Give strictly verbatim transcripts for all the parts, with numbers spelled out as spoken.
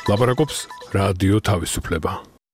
ლაპარაკობს რადიო თავისუფლება.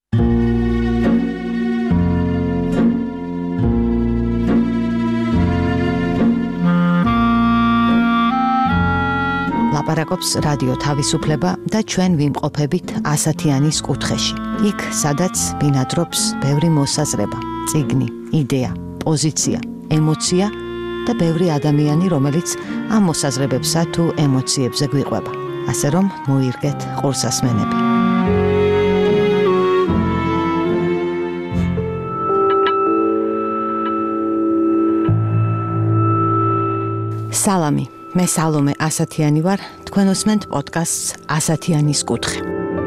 ლაპარაკობს რადიო თავისუფლება და ჩვენ ვიმყოფებით ასათიანის კუთხეში. იქ, სადაც ბინადრობს ბევრი მოსაზრება, წიგნი, იდეა, პოზიცია, ემოცია და ბევრი ადამიანი, რომელიც ამ მოსაზრებებსა თუ ემოციებზე გვიყვება. ასე რომ მოირგეთ ყურსასმენები. სალამი, მე სალომე ასათიანი ვარ, თქვენ უსმენთ პოდკასტს ასათიანის კუთხე.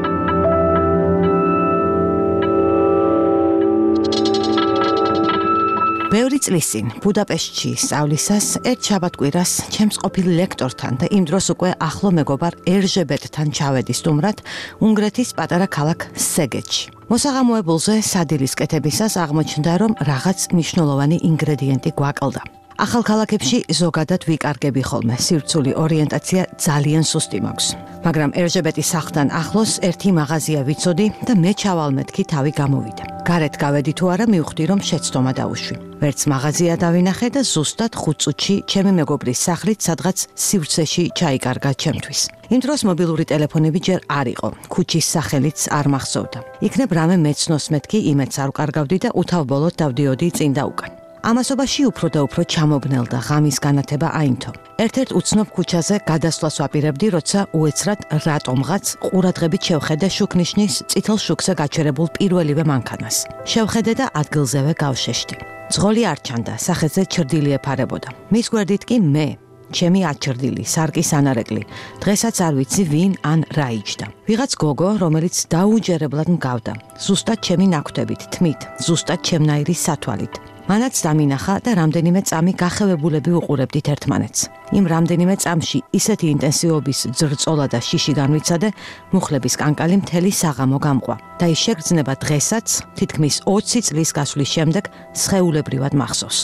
ბევრი წლის წინ ბუდაპეშტში სწავლისას ერთ შაბათ-კვირას ჩემს ყოფილ ლექტორთან და იმ დროს უკვე ახლო მეგობარ ერჟებეტთან ჩავედი სტუმრად უნგრეთის პატარა ქალაქ სეგეთში. მოსაღამოებულზე სადილის კეთებისას აღმოჩნდა, რომ რაღაც მნიშვნელოვანი ინგრედიენტი გვაკლდა. ახალ ქალაქებში ზოგადად ვიკარგები ხოლმე, სივრცული ორიენტაცია ძალიან სუსტი მაქვს. მაგრამ ერჟებეტის სახლთან ახლოს ერთი მაღაზია ვიცოდი და მე ჩავალმეთქი თავი გამოვიდა. გარეთ გავედი თუ არა, მივხვდი, რომ შეცდომა დაუშვი. ვერც მაღაზია დავინახე და ზუსტად ხუთ წუთში ჩემი მეგობრის სახლით სადღაც სივრცეში ჩაიკარგა ჩემთვის. იმ დროს მობილური ტელეფონები ჯერ არ იყო, ქუჩის სახელიც არ მახსოვდა. იქნებ რამე მეცნოს მეთქი, იმედს არ ვკარგავდი და უთავბოლოდ დავდიოდი წინ და უკან. ამასობაში უფრო და უფრო ჩამობნელდა ღამის განათება აინთო. ერთ-ერთ უცნობ ქუჩაზე გადასვლას ვაპირებდი, როცა უეცრად რატომღაც ყურადღებით შევხედე შუქნიშნის წითელ შუქზე გაჩერებულ პირველივე მანქანას. შევხედე და ადგილზევე გავშეშდი. ძღოლი არ ჩანდა, სახეზე ჩრდილი ეფარებოდა. მის გვერდით კი მე, ჩემი აჩრდილი, სარკის ანარეკლი. დღესაც არ ვიცი ვინ ან რა იჯდა. ვიღაც გოგო, რომელიც დაუჯერებლად მგავდა. ზუსტად ჩემი ნაკვთებით, თმით, ზუსტად ჩემნაირი სათვალით. მანაც დამინახა და რამდენიმე წამი გახევებულები უყურებდით ერთმანეთს. იმ რამდენიმე წამში ისეთი ინტენსივობის ძრწოლა და შიში განვიცადე, მუხლების კანკალი მთელი საღამო გამყვა და ის შეგრძნება დღესაც, თითქმის ოცი წლის გასვლის შემდეგ, სხეულებრივად მახსოვს.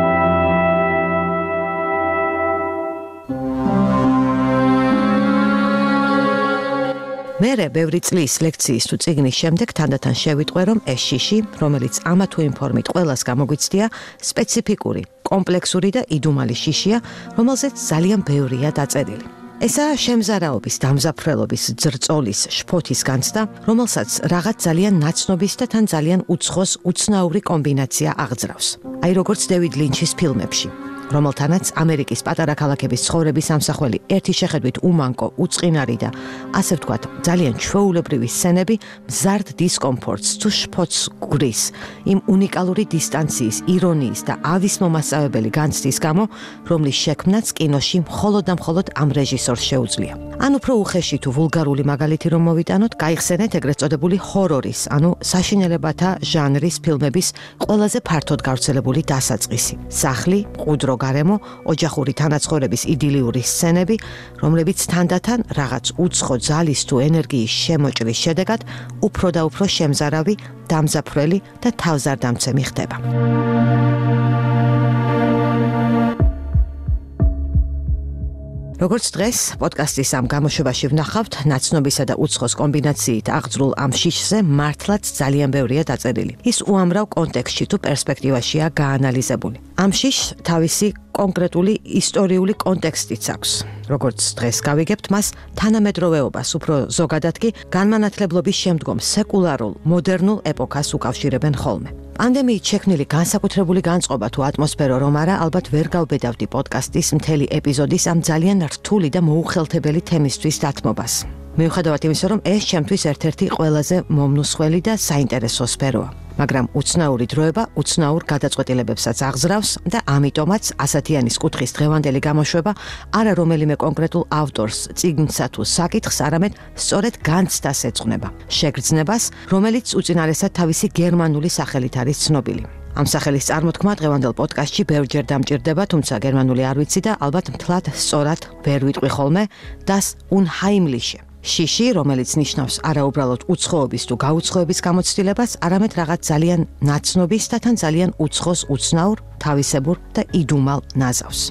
მერე ბევრი წლის ლექციის თუ წიგნის შემდეგ თანდათან შევიტყვე, რომ ეს შიში, რომელიც ამა თუ იმ ფორმით ყველას გამოგვიცდია, სპეციფიკური, კომპლექსური და იდუმალი შიშია, რომელზეც ძალიან ბევრია დაწერილი. ესაა შემზარაობის, დამზაფრელობის, ძრწოლის, შფოთის განცდა, რომელსაც რაღაც ძალიან ნაცნობის და თან ძალიან უცხოს, უცნაური კომბინაცია აღძრავს. აი როგორც დევიდ ლინჩის ფილმებში, რომელთანაც ამერიკის პატარა ქალაქების ცხოვრების ამსახველი ერთი შეხედვით უმანკო, უწყინარი და ასე ვთქვათ, ძალიან ჩვეულებრივი სცენები მზარდ დისკომფორტს თუ შფოთს გვრის, იმ უნიკალური დისტანციის, ირონიის და ავის მომასწავებელი განცდის გამო, რომლის შექმნაც კინოში მხოლოდ და მხოლოდ ამ რეჟისორს შეუძლია. ან უფრო უხეში თუ ვულგარული მაგალითი რომ მოვიტანოთ, გაიხსენეთ ეგრეთ წოდებული ჰორორის, ანუ საშინელებათა ჟანრის ფილმების ყველაზე ფართოდ გავრცელებული დასაწყისი. სახლი, მყუდრო გარემო, ოჯახური თანაცხოვრების იდილიური სცენები, რომლებიც თანდათან რაღაც უცხო ძალის თუ ენერგიის შემოჭრის შედეგად უფრო და უფრო შემზარავი, დამზაფრველი და თავზარდამცემი ხდება. როგორც დღეს პოდკასტის ამ გამოშვებაში ვნახავთ, ნაცნობისა და უცხოს კომბინაციით აღძრულ ამ შიშზე მართლაც ძალიან ბევრია დაწერილი. ის უამრავ კონტექსტში თუ პერსპექტივაშია გაანალიზებული. ამ შიშს თავისი კონკრეტული ისტორიული კონტექსტიც აქვს. როგორც დღეს გავიგებთ, მას თანამედროვეობას, უფრო ზოგადად კი განმანათლებლობის შემდგომ სეკულარულ, მოდერნულ ეპოქას უკავშირებენ ხოლმე. პანდემიით შექმნილი განსაკუთრებული განწყობა თუ ატმოსფერო რომ არა, ალბათ ვერ გავბედავდი პოდკასტის მთელი ეპიზოდის ამ ძალიან რთული და მოუხელთებელი თემისთვის დათმობას. მიუხედავად იმისა, რომ ეს ჩემთვის ერთ-ერთი ყველაზე მომნუსხველი და საინტერესო სფეროა. მაგრამ უცნაური დროება უცნაურ გადაწყვეტილებებსაც აღზრავს და ამიტომაც ასათიანის კუთხის დღევანდელი გამოშვება არა რომელიმე კონკრეტულ ავტორს, წიგნსა თუ საკითხს, არამედ სწორედ განცდას ეძღვნება, შეგრძნებას, რომელიც უწინარესად თავისი გერმანული სახელით არის ცნობილი. ამ სახელის წარმოთქმა დღევანდელ პოდკასტში ბევრჯერ დამჭირდება, თუმცა გერმანული არ ვიცი და ალბათ მთლად სწორად ვერ ვიტყვი ხოლმე, das Unheimliche. შიში, რომელიც ნიშნავს არა უბრალოდ უცხოობის თუ გაუცხოების გამოცდილებას, არამედ რაღაც ძალიან ნაცნობის და თან ძალიან უცხოს, უცნაურ, თავისებურ და იდუმალ ნაზავს.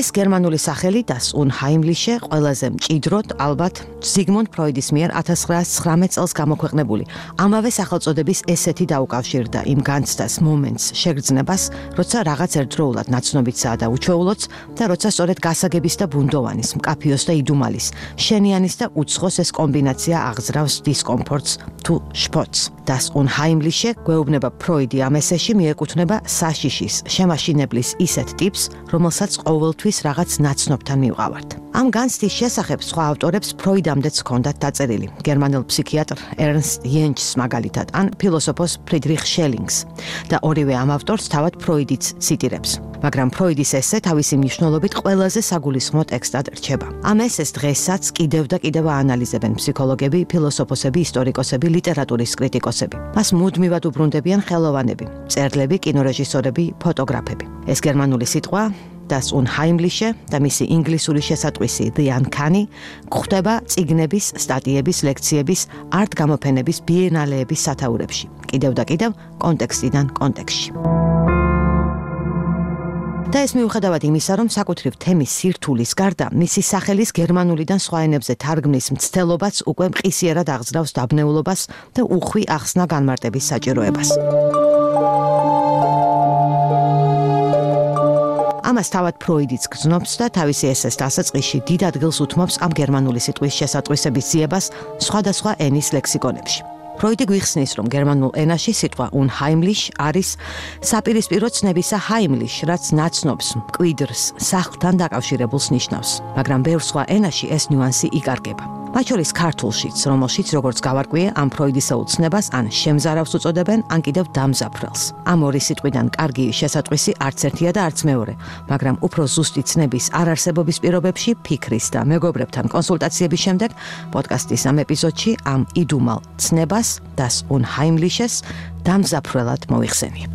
ეს გერმანული სახელი das Unheimliche ყველაზე მჭიდროდ ალბათ ზიგმუნდ ფროიდის მიერ ათას ცხრაასი ცხრამეტ წელს გამოქვეყნებული ამავე სახელწოდების ესეთი დაუკავშირდა იმ განცდას მომენტს შეგრძნებას, როცა რაღაც ერთდროულად ნაცნობიცაა და უჩვეულოც და როცა სწორედ გასაგების და ბუნდოვანის, მკაფიოს და იდუმალის, შენიანის და უცხოს ეს კომბინაცია აღძრავს დისკომფორტს თუ შფოთს. Das Unheimliche გვეუბნება ფროიდი ამ ესეში მიეკუთვნება საშიშის, შემაშინებლის ისეთ ტიპს, რომელსაც ყოველთვის რაღაც ნაცნობთან მივყავართ. ამ განცდის შესახებ სხვა ავტორებს ფროიდამდეც ჰქონდათ დაწერილი. გერმანელ ფსიქიატრ ერნსტ იენჩს მაგალითად, ან ფილოსოფოს ფრიდრიხ შელინგს და ორივე ამ ავტორს თავად ფროიდიც ციტირებს. მაგრამ ფროიდის ესე თავისი მნიშვნელობით ყველაზე საგულისხმო ტექსტად რჩება. ამ ესეს დღესაც კიდევ და კიდევ აანალიზებენ ფსიქოლოგები, ფილოსოფოსები, ისტორიკოსები, ლიტერატურის კრიტიკოსები. მას მუდმივად უბრუნდებიან ხელოვანები, მწერლები, კინორეჟისორები, ფოტოგრაფები. ეს გერმანული სიტყვა das Unheimliche და მისი ინგლისური შესატყვისი the uncanny გვხვდება წიგნების, სტატიების, ლექციების, არტ-გამოფენების, ბიენალეების სათაურებში. კიდევ და კიდევ კონტექსტიდან კონტექსტში. და ეს მიუხედავად იმისა, რომ საკუთრივ თემის სირთულის გარდა, მისი სახელის გერმანულიდან სხვა ენებზე თარგმნის მცდელობაც უკვე მყისიერად აღძრავს დაბნეულობას და უხვი ახსნა განმარტების საჭიროებას. ამას თავად ფროიდიც გრძნობს და თავისი ესეს დასაწყისში დიდ ადგილს უთმობს ამ გერმანული სიტყვის შესატყვისების ძიებას სხვადასხვა ენის ლექსიკონებში. ფროიდი გვიხსნის, რომ გერმანულ ენაში სიტყვა Unheimlich არის საპირისპირო ცნებისა Heimlich, რაც ნაცნობს, მკვიდრს, სახლთან დაკავშირებულს ნიშნავს. მაგრამ ბევრ სხვა ენაში ეს ნიუანსი იკარგება. მათ შორის ქართულშიც, რომელშიც როგორც გავარკვიე, ამ ფროიდისეულ ცნებას ან შემზარავს უწოდებენ, ან კიდევ დამზაფრელს. ამ ორი სიტყვიდან კარგი შესატყვისი არც ერთია და არც მეორე, მაგრამ უფრო ზუსტი ცნების არარსებობის პირობებში ფიქრის და მეგობრებთან კონსულტაციების შემდეგ პოდკასტის ამ ეპიზოდში ამ იდუმალ ცნებას das Unheimliches დამზაფრელად მოიხსენიებ.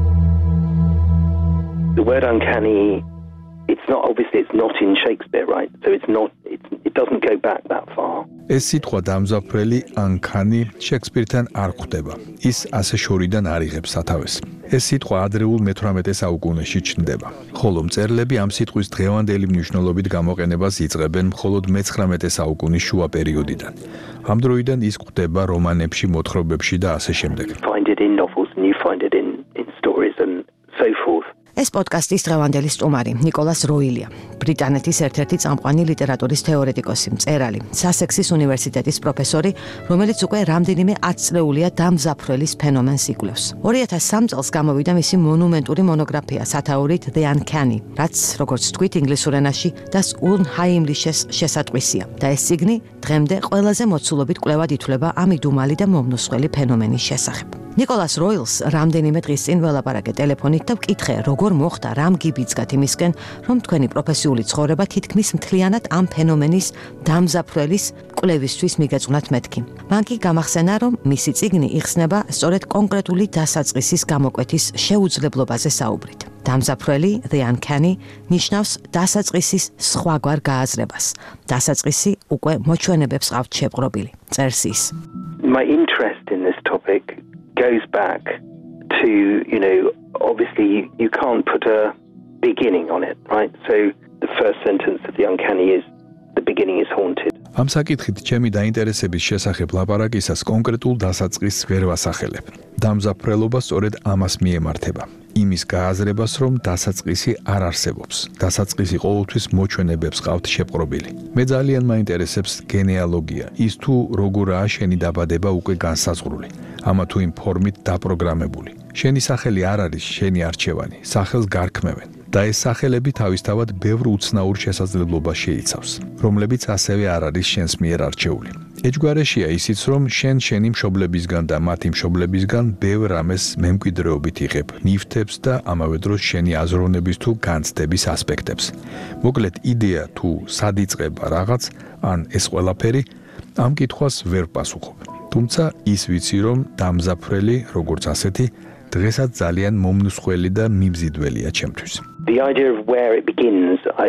The word uncanny, it's not obviously it's not in Shakespeare, right? So it's not it's, it doesn't go back that far. ეს სიტყვა დამზაფრელი uncanny შექსპირთან არ ხვდება. ის ასე შორიდან არ იღებს სათავეს. ეს სიტყვა ადრეულ მეთვრამეტე საუკუნეში ჩნდება. ხოლო მწერლები ამ სიტყვის დღევანდელი მნიშვნელობით გამოყენებას იწყებენ მხოლოდ მეცხრამეტე საუკუნის შუა პერიოდიდან. ამ დროიდან ის ხვდება რომანებში, მოთხრობებში და ასე შემდეგ. Find it in novels and you find it in in stories and so forth. ეს პოდკასტის დღევანდელი სტუმარი ნიკოლას როილია, ბრიტანეთის ერთ-ერთი წამყვანი ლიტერატურის თეორეტიკოსი, მწერალი, სასექსის უნივერსიტეტის პროფესორი, რომელიც უკვე რამდენიმე ათწლეულია დამზაფრელის ფენომენს იკვლევს. ორი ათას სამ წელს გამოვიდა მისი მონუმენტური მონოგრაფია სათაურით The Uncanny, რაც, როგორც თქვით ინგლისურ ენაში, das Unheimliches შესატყვისია და ეს წიგნი დღემდე ყველაზე მოცულობით კვლევად ითვლება ამ იდუმალი და მომნუსხველი ფენომენის შესახებ. ნიკოლას როილს რამდენიმე დღის წინ ველაპარაკე ტელეფონით და ვკითხე, როგორ მოხდა, რამ გიბიძგათ იმისკენ, რომ თქვენი პროფესიული ცხოვრება თითქმის მთლიანად ამ ფენომენის დამზაფრელის კვლევისთვის მიგეწვნათ მეთქი. მან კი გამახსენა, რომ მისი წიგნი იხსნება სწორედ კონკრეტული დასაწყისის გამოკვეთის შეუძლებლობაზე საუბრით. დამზაფრელი, the uncanny, ნიშნავს დასაწყისის სხვაგვარ გააზრებას. დასაწყისი უკვე მოჩვენებებს ყავთ შეპყრობილი. წერს ის. My interest in this topic goes back to, you know, obviously you, you can't put a beginning on it, right? So the first sentence of the uncanny is the beginning is haunted. ამ საკითხით ჩემი დაინტერესების შესახებ ლაპარაკისას კონკრეტულ დასაწყისს ვერ ვასახელებ. დამზაფრელობა სწორედ ამას მიემართება. იმის გააზრებას, რომ დასაწყისი არ არსებობს. დასაწყისი ყოველთვის მოჩვენებებს ყავთ შეპყრობილი. მე ძალიან მაინტერესებს გენეალოგია, ის თუ როგორაა შენი დაბადება უკვე განსაზღვრული, ამა თუ იმ ფორმით დაპროგრამებული. შენი სახელი არ არის შენი არჩევანი, სახელს გარქმევენ. და ეს სახელები თავისთავად ბევრ უცნაურ შესაძლებლობას შეიცავს, რომლებიც ასევე არ არის შენს მიერ არჩეული. ეჯგვარეშია ისიც, რომ შენ შენი მშობლებისგან და მათი მშობლებისგან ბევრ რამეს მემკვიდრეობით იღებ, ნივთებს და ამავე დროს შენი აზროვნების თუ განცდების ასპექტებს. მოკლედ, იდეა თუ სად იწყება რაღაც, ან ეს ყველაფერი, ამ კითხვას ვერ პასუხობ. თუმცა ის ვიცი, რომ დამზაფრელი, როგორც ასეთი, დღესაც ძალიან მომნუსხველი და მიმზიდველია ჩემთვის. The idea of where it begins, I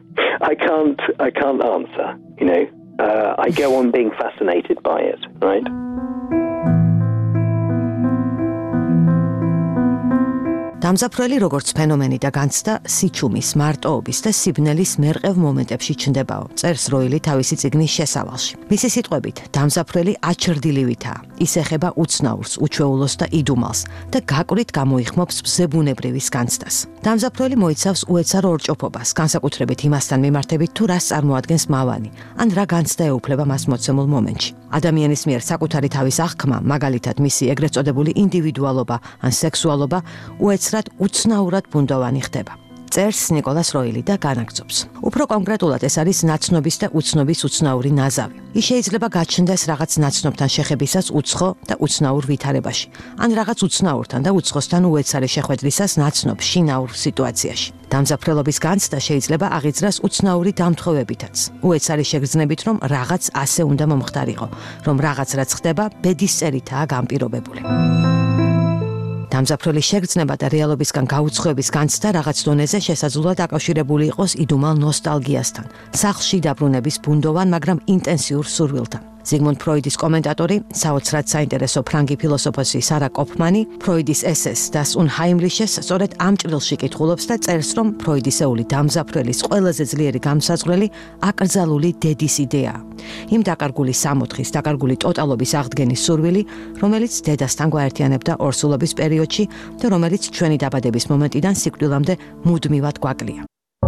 I can't I can't answer, you know. Uh, I go on being fascinated by it, right? დამზაფრელი როგორც ფენომენი და განცდა სიჩუმის, მარტოობის და სიბნელის მერყევ მომენტებში ჩნდებაო, წერს როილი თავისი წიგნის შესავალში. მისი სიტყვებით, დამზაფრელი აჩრდილივითაა. ის ეხება უცნაურს, უჩვეულოს და იდუმალს და გაკვირით გამოიხმობს ზებუნებრივის განცდას. დამზაფრელი მოიცავს უეცარო ორჭოფობას, განსაკუთრებით იმასთან მიმართებით თუ რას წარმოადგენს მავანი, ან რა განცდა ეუფლება მას მოცემულ მომენტში. ადამიანის მიერ საკუთარი თავის აღქმა, მაგალითად მისი ეგრეთ წოდებული ინდივიდუალობა ან სექსუალობა უეცრად უცნაურად ბუნდოვანი ხდება. წერს ნიკოლას როილი და განაგრძობს. უფრო კონკრეტულად ეს არის ნაცნობის და უცნობის უცნაური ნაზავი. ის შეიძლება გაჩნდეს რაღაც ნაცნობთან შეხებისას უცხო და უცნაურ ვითარებაში, ან რაღაც უცნაურთან და უცხოსთან უეცარი შეხვედრისას ნაცნობ შინაურ სიტუაციაში. დამზაფრელობის განცდა შეიძლება აღიძრას უცნაური დამთხოვებითაც, უეცარი შეგრძნებით, რომ რაღაც ასე უნდა მომხდარიყო, რომ რაღაც რაც ხდება ბედის წერითაა განპირობებული. დამზაფრელი შეგრძნება და რეალობისგან გაუცხოების განცდა რაღაც დონეზე შესაძლოა დაკავშირებული იყოს იდუმალ ნოსტალგიასთან, სახლში დაბრუნების ბუნდოვან, მაგრამ ინტენსიურ სურვილთან. ზიგმუნდ ფროიდის კომენტატორი, საოცრად საინტერესო ფრანგი ფილოსოფოსი სარა კოფმანი, ფროიდის ესეს das Unheimliches სწორედ ამ ჭრილში კითხულობს და წერს, რომ ფროიდისეული დამზაფრელის ყველაზე ძლიერი გამსაზღვრელი აკრძალული დედის იდეაა. იმ დაკარგული სამოთხის, დაკარგული ტოტალობის აღდგენის სურვილი, რომელიც დედასთან გვაერთიანებდა ორსულობის პერიოდში და რომელიც ჩვენი დაბადების მომენტიდან სიკვდილამდე მუდმივად გვაკლია.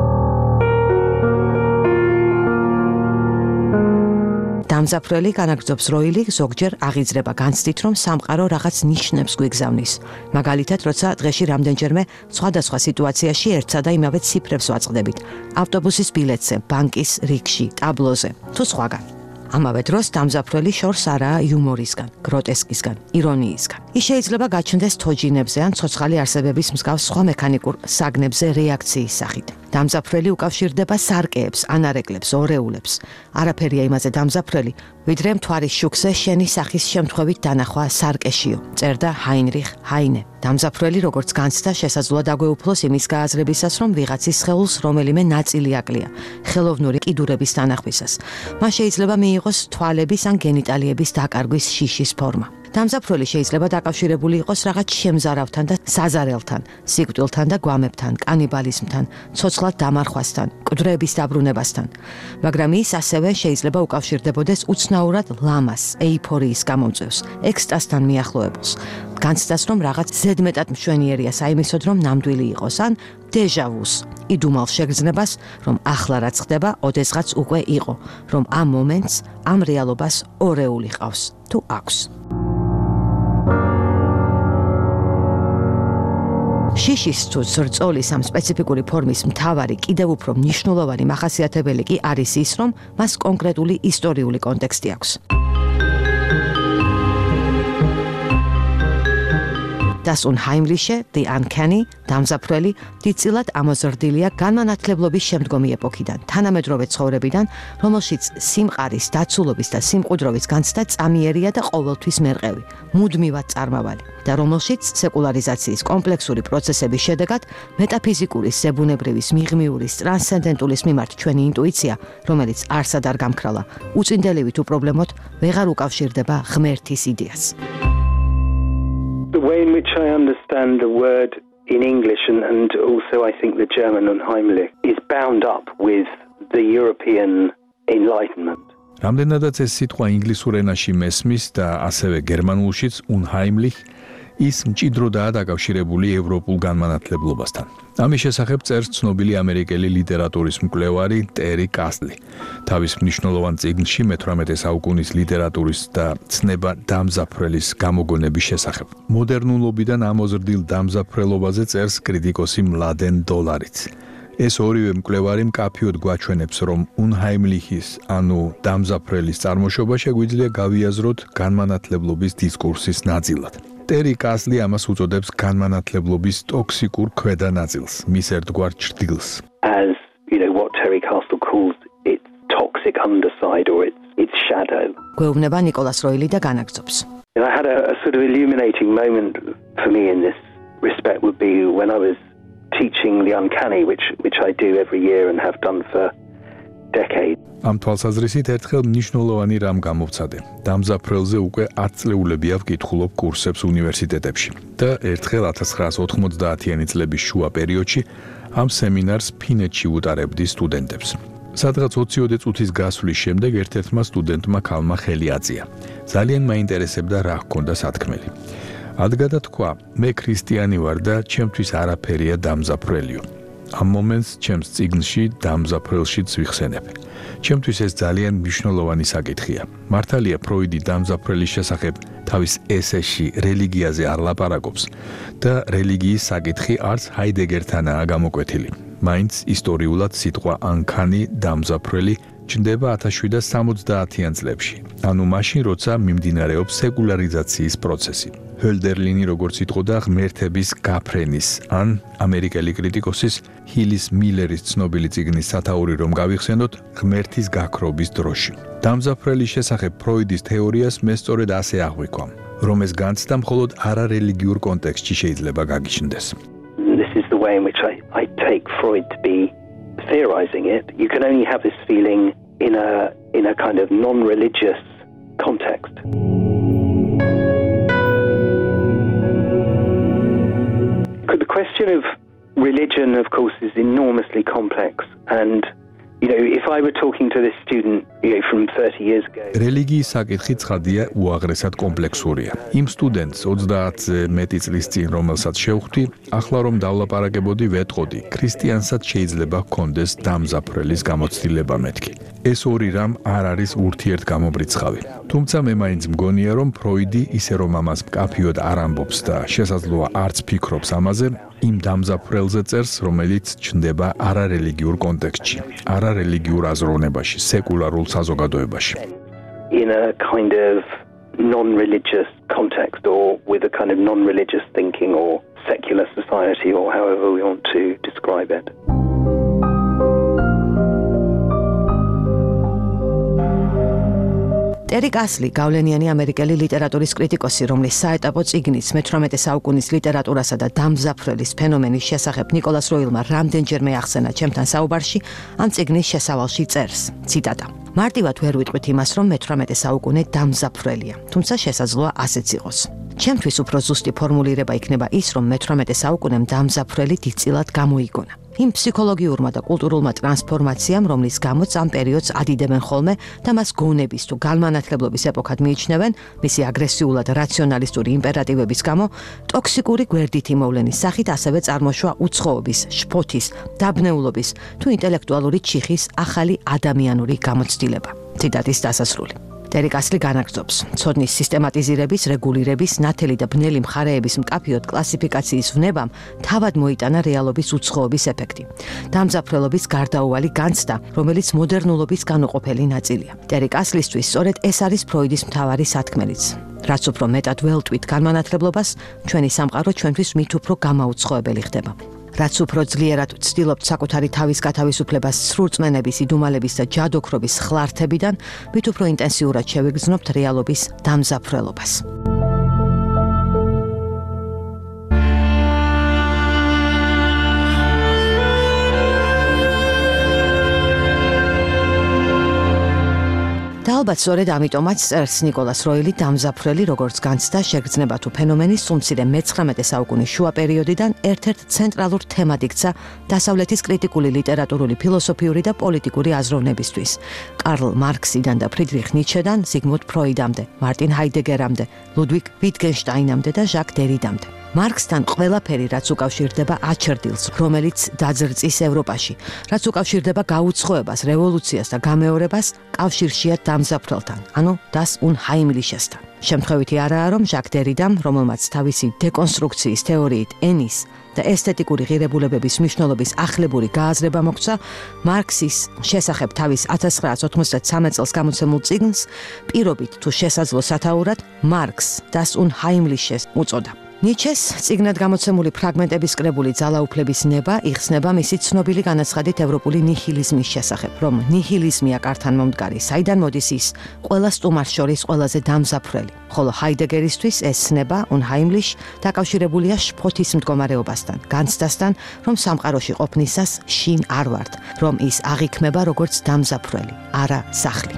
დამზაფრელი განაგრძობს როილი ზოგჯერ აღიძრება განცდით, რომ სამყარო რაღაც ნიშნებს გვიგზავნის. მაგალითად, როცა დღეში რამდენჯერმე სხვადასხვა სიტუაციაში ერთსა და იმავე ციფრებს ვაწყდებით. ავტობუსის ბილეთზე, ბანკის რიგში, ტაბლოზე თუ სხვაგან. ამავე დროს დამზაფრელი შორს არაა იუმორისგან, გროტესკისგან, ირონიისგან. ის შეიძლება გაჩნდეს თოჯინებზე ან ცოცხალი არსებების მსგავს სხვა მექანიკურ საგნებზე რეაქციის სახით. დამზაფრელი უკავშირდება სარკეებს, ანარეკლებს, ორეულებს. არაფერია იმაზე დამზაფრელი, ვიდრე მთვარის შუქზე შენი სახის შემთხვევით დანახვა სარკეშიო, წერდა ჰაინრიხ ჰაინე. დამზაფრელი როგორც განცდა შესაძლოა დაგვეუფლოს იმის გააზრებისას, რომ ვიღაცის სხეულს რომელიმე ნაწილი აკლია, ხელოვნური კიდურების დანახვისას. მას შეიძლება მიიღოს თვალების ან გენიტალიების დაკარგვის შიშის ფორმა. დამზაფრელი შეიძლება დაკავშირებული იყოს რაღაც შემზარავთან და საზარელთან, სიკვდილთან და გვამებთან, კანიბალიზმთან, ცოცხლად დამარხვასთან, კვდრების დაბრუნებასთან. მაგრამ ის ასევე შეიძლება უკავშირდებოდეს უცნაურად ლამას, ეიფორიის გამომწვევს, ექსტაზთან მიახლოებულს. განცდას, რომ რაღაც ზედმეტად მშვენიერია საიმისოდ, რომ ნამდვილი იყოს, ან დეჟავუს, იდუმალ შეგრძნებას, რომ ახლა რაც ხდება, ოდესღაც უკვე იყო, რომ ამ მომენტს, ამ რეალობას ორეული ყავს თუ აქვს. შიშის თუ ზრწოლის ამ სპეციფიკური ფორმის მთავარი კიდევ უფრო მნიშვნელოვანი მახასიათებელი კი არის ის, რომ მას კონკრეტული ისტორიული კონტექსტი აქვს. Das Unheimliche, the Uncanny, დამზაფრელი, დიდწილად ამოზრდილია განმანათლებლობის შემდგომი ეპოქიდან, თანამედროვე ცხოვრებიდან, რომელშიც სიმყარის, დაცულობის და სიმყუდროვის განცდა წამიერია და ყოველთვის მერყევი, მუდმივად წარმავალი, და რომელშიც სეკულარიზაციის კომპლექსური პროცესების შედეგად მეტაფიზიკურის, ზებუნებრივის, მიღმიურის, ტრანსცენდენტულის მიმართ ჩვენი ინტუიცია, რომელიც არსად არ გამქრალა, უწინდელივით უპრობლემოდ ვეღარ უკავშირდება ღმერთის იდეას. The way in which I understand the word in English and, and also I think the German Unheimlich is bound up with the European Enlightenment. რამდენადაც ეს სიტყვა ინგლისურ ენაში მესმის და ასევე გერმანულშიც Unheimlich ის მჭიდროდაა დაკავშირებული ევროპულ განმანათლებლობასთან. ამის შესახებ წერს ცნობილი ამერიკელი ლიტერატურის მკვლევარი ტერი კასლი. თავის მნიშვნელოვან წიგნში მეთვრამეტე საუკუნის ლიტერატურის და ცნება დამზაფრელის გამოგონების შესახებ. მოდერნულობიდან ამოზრდილ დამზაფრელობაზე წერს კრიტიკოსი მლადენ დოლარიც. ეს ორივე მკვლევარი მკაფიოდ გვაჩვენებს, რომ Unheimlichის, ანუ დამზაფრელის წარმოშობა შეგვიძლია გავიაზროთ განმანათლებლობის დისკურსის ნაწილად. ტერი კასლი ამას უწოდებს განმანათლებლობის ტოქსიკურ ქვედა ნაწილს, მის ერთგვარ ჭრდილს. As, you know, what Terry Castle calls its toxic underside or its, its shadow. გვეუბნება ნიკოლას როილი და განაგრძობს. I had a, a sort of illuminating moment for me in this respect would be when I was teaching the Uncanny, which, which I do every year and have done for decade. ამ თვალსაზრისით ერთხელ მნიშვნელოვანი რამ გამოვცადე. დამზაფრელზე უკვე ათი წლეულებია ვკითხულობ კურსებს უნივერსიტეტებში და ერთხელ ათას ცხრაას ოთხმოცდაათიანი წლების შუა პერიოდში ამ სემინარს ფინეთში უტარებდი სტუდენტებს. სადღაც ოცი-ოცი წუთის გასვლის შემდეგ ერთ-ერთმა სტუდენტმა ქალმა ხელი აწია. ძალიან მაინტერესებდა რა ჰქონდა სათქმელი. ადგადა თქვა, მე ქრისტიანი ვარ და ჩემთვის არაფერია დამზაფრელიო. ამ მომენტს ჩემს წიგნში დამზაფრელშიც ვიხსენებ. ჩემთვის ეს ძალიან მნიშვნელოვანი საკითხია. მართალია ფროიდი დამზაფრელის შესახებ თავის ესეში რელიგიაზე არ ლაპარაკობს და რელიგიის საკითხი არც ჰაიდეგერთანაა გამოკვეთილი. მაინც ისტორიულად სიტყვა ანქანი დამზაფრელი ჩნდება ათას შვიდსათ სამოცდაათიან წლებში, ანუ მაშინ, როცა მიმდინარეობს სეკულარიზაციის პროცესი. ჰოლდერლინი როგორც იტყოდა ღმერთების გაფრენის, ან ამერიკელი კრიტიკოსის ჰილის მილერის ცნობილი წიგნის სათაური რომ გავიხსენოთ, ღმერთის გაქრობის დროში. დამზაფრელის შესახებ ფროიდის თეორიას მე სწორედ ასე აღვიქვამ, რომ ეს განცდა მხოლოდ არარელიგიურ კონტექსტში შეიძლება გაგიჩნდეს. This is the way in which I, I take Freud to be theorizing it. You can only have this feeling in a in a kind of non-religious context. The question of religion, of course, is enormously complex, and you know, if I were talking to this student, you know, from thirty years ago. რელიგიის საკითხი ცხადია უაღრესად კომპლექსურია. იმ სტუდენტს ოცდაათზე მეტი წლის წინ, რომელსაც შევხვდი, ახლა რომ დავლაპარაკებოდი, ვეტყოდი, ქრისტიანსაც შეიძლება ჰქონდეს დამზაფრელის გამოცდილება მეთქი. ეს ორი რამ არ არის ურთიერთგამობრიცხავი. თუმცა მე მაინც მგონია, რომ ფროიდი ისე რომ ამას მკაფიოდ არ ამბობს და შესაძლოა არც ფიქრობს ამაზე, იმ დამზაფრელზე წერს, რომელიც ჩნდება არარელიგიურ კონტექსტში, არარელიგიურ აზროვნებაში, სეკულარულ საზოგადოებაში. In a kind of non-religious context, or with a kind of non-religious thinking, or secular society, or however we want to describe it. ერიკ ასლი, გავლენიანი ამერიკელი ლიტერატურის კრიტიკოსი, რომლის საეტაპო წიგნის მეთვრამეტე საუკუნის ლიტერატურასა და დამზაფრელის ფენომენის შესახებ ნიკოლას როილმა რამდენჯერმე ახსენა ჩემთან საუბარში, ამ წიგნის შესავალში წერს, ციტატა: მარტივად ვერ ვიტყვით იმას, რომ მეთვრამეტე საუკუნე დამზაფრელია, თუმცა შესაძლოა ასეც იყოს. ჩემთვის უფრო ზუსტი ფორმულირება იქნება ის, რომ მეთვრამეტე საუკუნემ დამზაფრელი დიდწილად გამოიგონა. იმ ფსიქოლოგიურმა და კულტურულმა ტრანსფორმაციამ, რომლის გამოც ამ პერიოდს ადიდებენ ხოლმე და მას გონების თუ განმანათლებლობის ეპოქად მიიჩნევენ, მისი აგრესიულად რაციონალისტური იმპერატივების გამო, ტოქსიკური გვერდითი მოვლენის სახით ასევე წარმოშვა უცხოობის, შფოთის, დაბნეულობის თუ ინტელექტუალური ჩიხის ახალი ადამიანური გამოცდილება. ციტატის დასასრული. ერიკ ასლი განაგრძობს, ცოდნის სისტემატიზირების, რეგულირების, ნათელი და ბნელი მხარეების მკაფიოდ კლასიფიკაციის ვნებამ თავად მოიტანა რეალობის უცხოობის ეფექტი. დამზაფრელობის გარდაუვალი განცდა, რომელიც მოდერნულობის განუყოფელი ნაწილია. ერიკ ასლისთვის სწორედ ეს არის ფროიდის მთავარი სათქმელიც. რაც უფრო მეტად ველტვით განმანათლებლობას, ჩვენი სამყარო ჩვენთვის მით უფრო გამაუცხოებელი ხდება. რაც უფრო ძლიერად ვცდილობთ საკუთარი თავის გათავისუფლებას სრულწმენების, იდუმალების და ჯადოქრობის ხლართებიდან, მით უფრო ინტენსიურად შევიგრძნობთ რეალობის დამზაფრელობას. და ალბათ სწორედ ამიტომაც წერს ნიკოლას როილი დამზაფრელი როგორც განცდა, შეგრძნება თუ ფენომენი სულ-მცირე მეცხრამეტე საუკუნის შუა პერიოდიდან ერთ-ერთ ცენტრალურ თემად იქცა დასავლეთის კრიტიკული ლიტერატურული, ფილოსოფიური და პოლიტიკური აზროვნებისთვის. კარლ მარქსიდან და ფრიდრიხ ნიცშედან ზიგმუნდ ფროიდამდე, მარტინ ჰაიდეგერამდე, ლუდვიგ ვიტგენშტაინამდე და ჟაკ დერიდამდე. მარქსთან ყველაფერი, რაც უკავშირდება აჩერდილს, რომელიც დაძრწის ევროპაში, რაც უკავშირდება გაუცხოებას, რევოლუციას და გამეორებას, კავშირშია დამზაფრელთან, ანუ das Unheimlichesთან. შემთხვევითი არაა, რომ ჟაკ დერიდამ, რომელმაც თავისი დეკონსტრუქციის თეორიით ენის და ესთეტიკური ღირებულებების მნიშვნელობის ახლებური გააზრება მოგვცა, მარქსის შესახებ თავის ათას ცხრაას ოთხმოცდათსამე წელს გამოცემულ წიგნს პირობით თუ შესაძლო სათაურად მარქს das Unheimliches უწოდა. ნიჩეს წიგნად გამოცემული ფრაგმენტების კრებული ძალაუფლების ნება იხსნება მისი ცნობილი განაცხადით ევროპული ნიჰილიზმის შესახებ, რომ ნიჰილიზმია კართან მომდგარი, საიდან მოდის ის ყველა სტუმარს შორის ყველაზე დამზაფრელი. ხოლო ჰაიდეგერისთვის ეს ცნება unheimlich დაკავშირებულია შფოთის მდგომარეობასთან, განცდასთან, რომ სამყაროში ყოფნისას შინ არ ვართ, რომ ის აღიქმება როგორც დამზაფრელი, არა სახლი.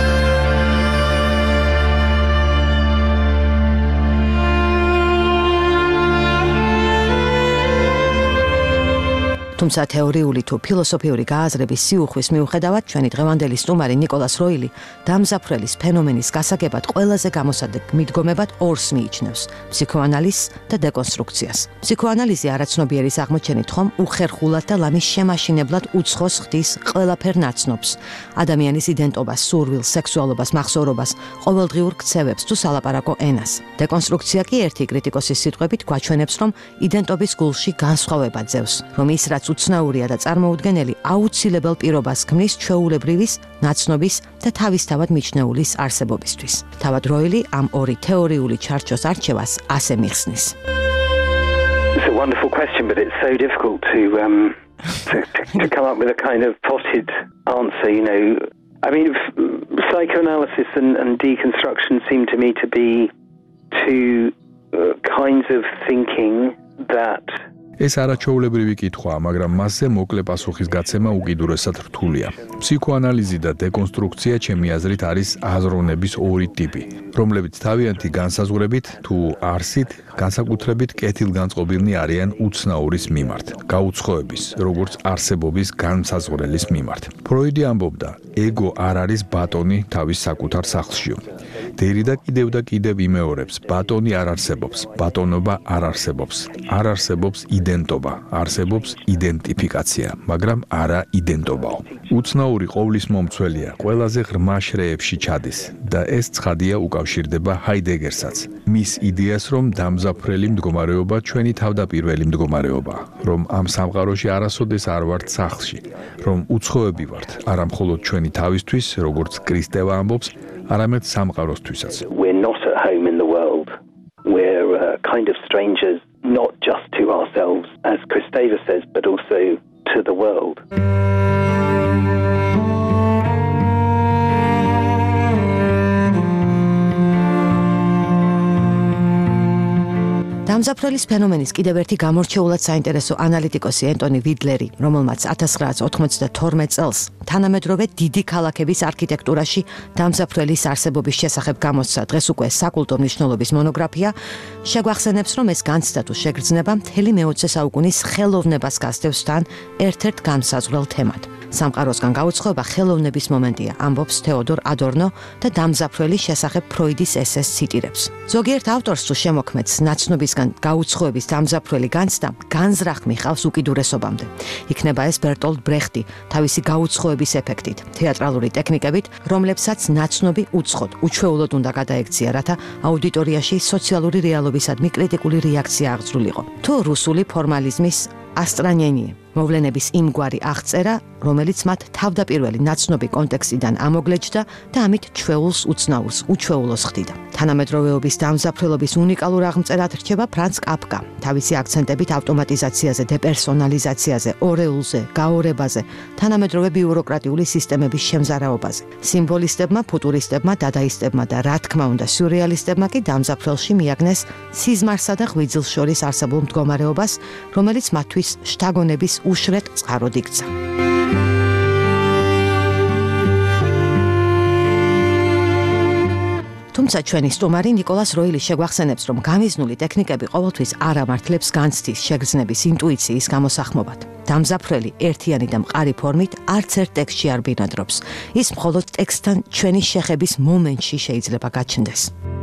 თუმცა თეორიული თუ ფილოსოფიური გააზრების სიუხვის მიუხედავად ჩვენი დღევანდელი სტუმარი ნიკოლას როილი დამზაფრელის ფენომენის გასაგებად ყველაზე გამოსადეგ მიდგომებად ორს მიიჩნევს: ფსიქოანალიზს და დეკონსტრუქციას. ფსიქოანალიზი არაცნობიერის აღმოჩენით ხომ უხერხულად და ლამის შემაშინებლად უცხოს ხდის ყველაფერ ნაცნობს, ადამიანის იდენტობას, სურვილს, სექსუალობას, მახსოვრობას, ყოველდღიურ ქცევებს თუ სალაპარაკო ენას. დეკონსტრუქცია კი ერთი კრიტიკოსის სიტყვებით გვაჩვენებს, რომ იდენტობის გულში განსხვავება ძევს, რომ ის რაც უცნაურია და წარმოუდგენელი აუცილებელ პირობას ქმნის ჩვეულებრივის, ნაცნობის და თავისთავად მიჩნეულის არსებობისთვის. თავად როილი ამ ორი თეორიული ჩარჩოს არჩევას ასე მიხსნის. It's a wonderful question, but it's so difficult to um to, to come up with a kind of potted answer, you know. I mean, psychoanalysis and, and deconstruction seem to me to be two uh, kinds of thinking that ეს არაჩვეულებრივი კითხვაა, მაგრამ მასზე მოკლე პასუხის გაცემა უკიდურესად რთულია. ფსიქოანალიზი და დეკონსტრუქცია ჩემი აზრით არის აზროვნების ორი ტიპი, რომლებიც თავიანთი განსაზღვრებით თუ არსით, განსაკუთრებით კეთილგანწყობილნი არიან უცნაურის მიმართ, გაუცხოების, როგორც არსებობის განსაზღვრელის მიმართ. ფროიდი ამბობდა, ეგო არ არის ბატონი თავის საკუთარ სახლშიო. დერიდა კიდევ და კიდევ იმეორებს, ბატონი არ არსებობს, ბატონობა არ არსებობს, არ არსებობს იდენტობა, არსებობს იდენტიფიკაცია, მაგრამ არა იდენტობაო. უცნაური ყოვლის მომცველია, ყველაზე ღრმა შრეებში ჩადის და ეს ცხადია უკავშირდება ჰაიდეგერსაც. მის იდეას, რომ დამზაფრელი მდგომარეობა ჩვენი თავდაპირველი მდგომარეობაა, რომ ამ სამყაროში არასოდეს არ ვართ სახლში, რომ უცხოები ვართ, არა მხოლოდ ჩვენი თავისთვის, როგორც კრისტევა ამბობს, არამედ სამყაროსთვისაც. We're not at home in the world. We're uh, kind of strangers, not just to ourselves, as Kristeva says, but also to the world. დამზაფრელის ფენომენის კიდევ ერთი გამორჩეულად საინტერესო ანალიტიკოსი ენტონი ვიდლერი, რომელმაც ათას ცხრაას ოცდათორმეტ წელს თანამედროვე დიდი ქალაქების არქიტექტურაში დამზაფრელის არსებობის შესახებ გამოსცა დღეს უკვე საკულტო მნიშვნელობის მონოგრაფია, შეგვახსენებს, რომ ეს განცდა თუ შეგრძნება მთელი მეოცე საუკუნის ხელოვნებას გასდევს თან ერთ-ერთ განსაზღვრელ თემად. სამყაროსგან გაუცხოება ხელოვნების მომენტია, ამბობს თეოდორ ადორნო და დამზაფრელის შესახებ ფროიდის ესეს ციტირებს. ზოგიერთ ავტორს თუ შემოქმედს ნაცნობისგან გაუცხოების დამზაფრელი განცდა, განზრახ მიხავს უკიდურესობამდე. იქნება ეს ბერტოლდ ბრეხტი თავისი გაუცხოების ეფექტით, თეატრალური ტექნიკებით, რომლებსაც ნაცნობი უცხოდ, უჩვეულოდ უნდა გადაექცია, რათა აუდიტორიაში სოციალური რეალობისადმი კრიტიკული რეაქცია აღძრულიყო. თუ რუსული ფორმალიზმის ასტრანიენი მოვლენების იმგვარი აღწერა, რომელიც მათ თავდაპირველი ნაცნობი კონტექსტიდან ამოგლეჯდა და ამით ჩვეულს უცნაურს, უჩვეულოს ხდიდა. თანამედროვეობის დამზაფრელობის უნიკალურ აღმწერად რჩება ფრანც კაფკა, თავისი აქცენტებით ავტომატიზაციაზე, დეპერსონალიზაციაზე, ორეულზე, გაორებაზე, თანამედროვე ბიუროკრატიული სისტემების შემზარავაზე. სიმბოლისტებმა, ფუტურისტებმა, დადაისტებმა და რა თქმა უნდა სიურეალისტებმა კი დამზაფრელში მიაგნეს სიზმარსა და ღვიძლს შორის არსებულ მდგომარეობას, რომელიც მათთვის შთაგონების უშრეთ წყაროდ იქცა. თუმცა ჩვენი სტუმარი ნიკოლას როილი შეგვახსენებს, რომ გამიზნული ტექნიკები ყოველთვის არ ამართლებს განცდის, შეგრძნების, ინტუიციის გამოსახმობად. დამზაფრელი ერთიანი და მყარი ფორმით არც ერთ ტექსტში არ ბინადრობს. ის მხოლოდ ტექსტთან ჩვენი შეხების მომენტში შეიძლება გაჩნდეს.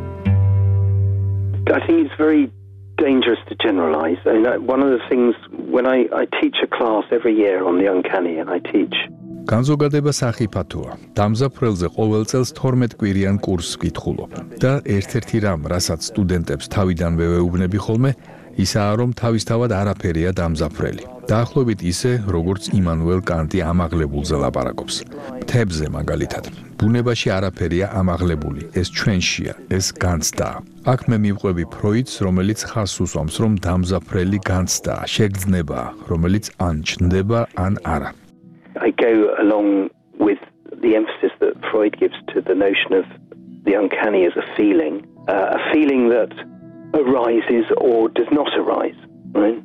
I think it's very dangerous to generalize. I mean, one of the things when I, I teach a class every year on the uncanny and I teach განზოგადება სახიფათოა. დამზაფრელზე ყოველ წელს თორმეტ კვირიან კურსს ვკითხულობ და ერთ-ერთი რამ, რასაც სტუდენტებს თავიდანვე ვეუბნები ხოლმე, ისაა, რომ თავისთავად არაფერია დამზაფრელი. დაახლოებით ისე, როგორც იმანუელ კანტი ამაღლებულზე ლაპარაკობს. მთებზე მაგალითად. ბუნებაში არაფერია ამაღლებული, ეს ჩვენშია, ეს განცდაა. აქ მე მივყვები ფროიდს, რომელიც ხაზს უსვამს, რომ დამზაფრელი განცდაა, შეგრძნებაა, რომელიც ან ჩნდება, ან არა. I go along with the emphasis that Freud gives to the notion of the uncanny as a feeling, uh, a feeling that arises or does not arise, right?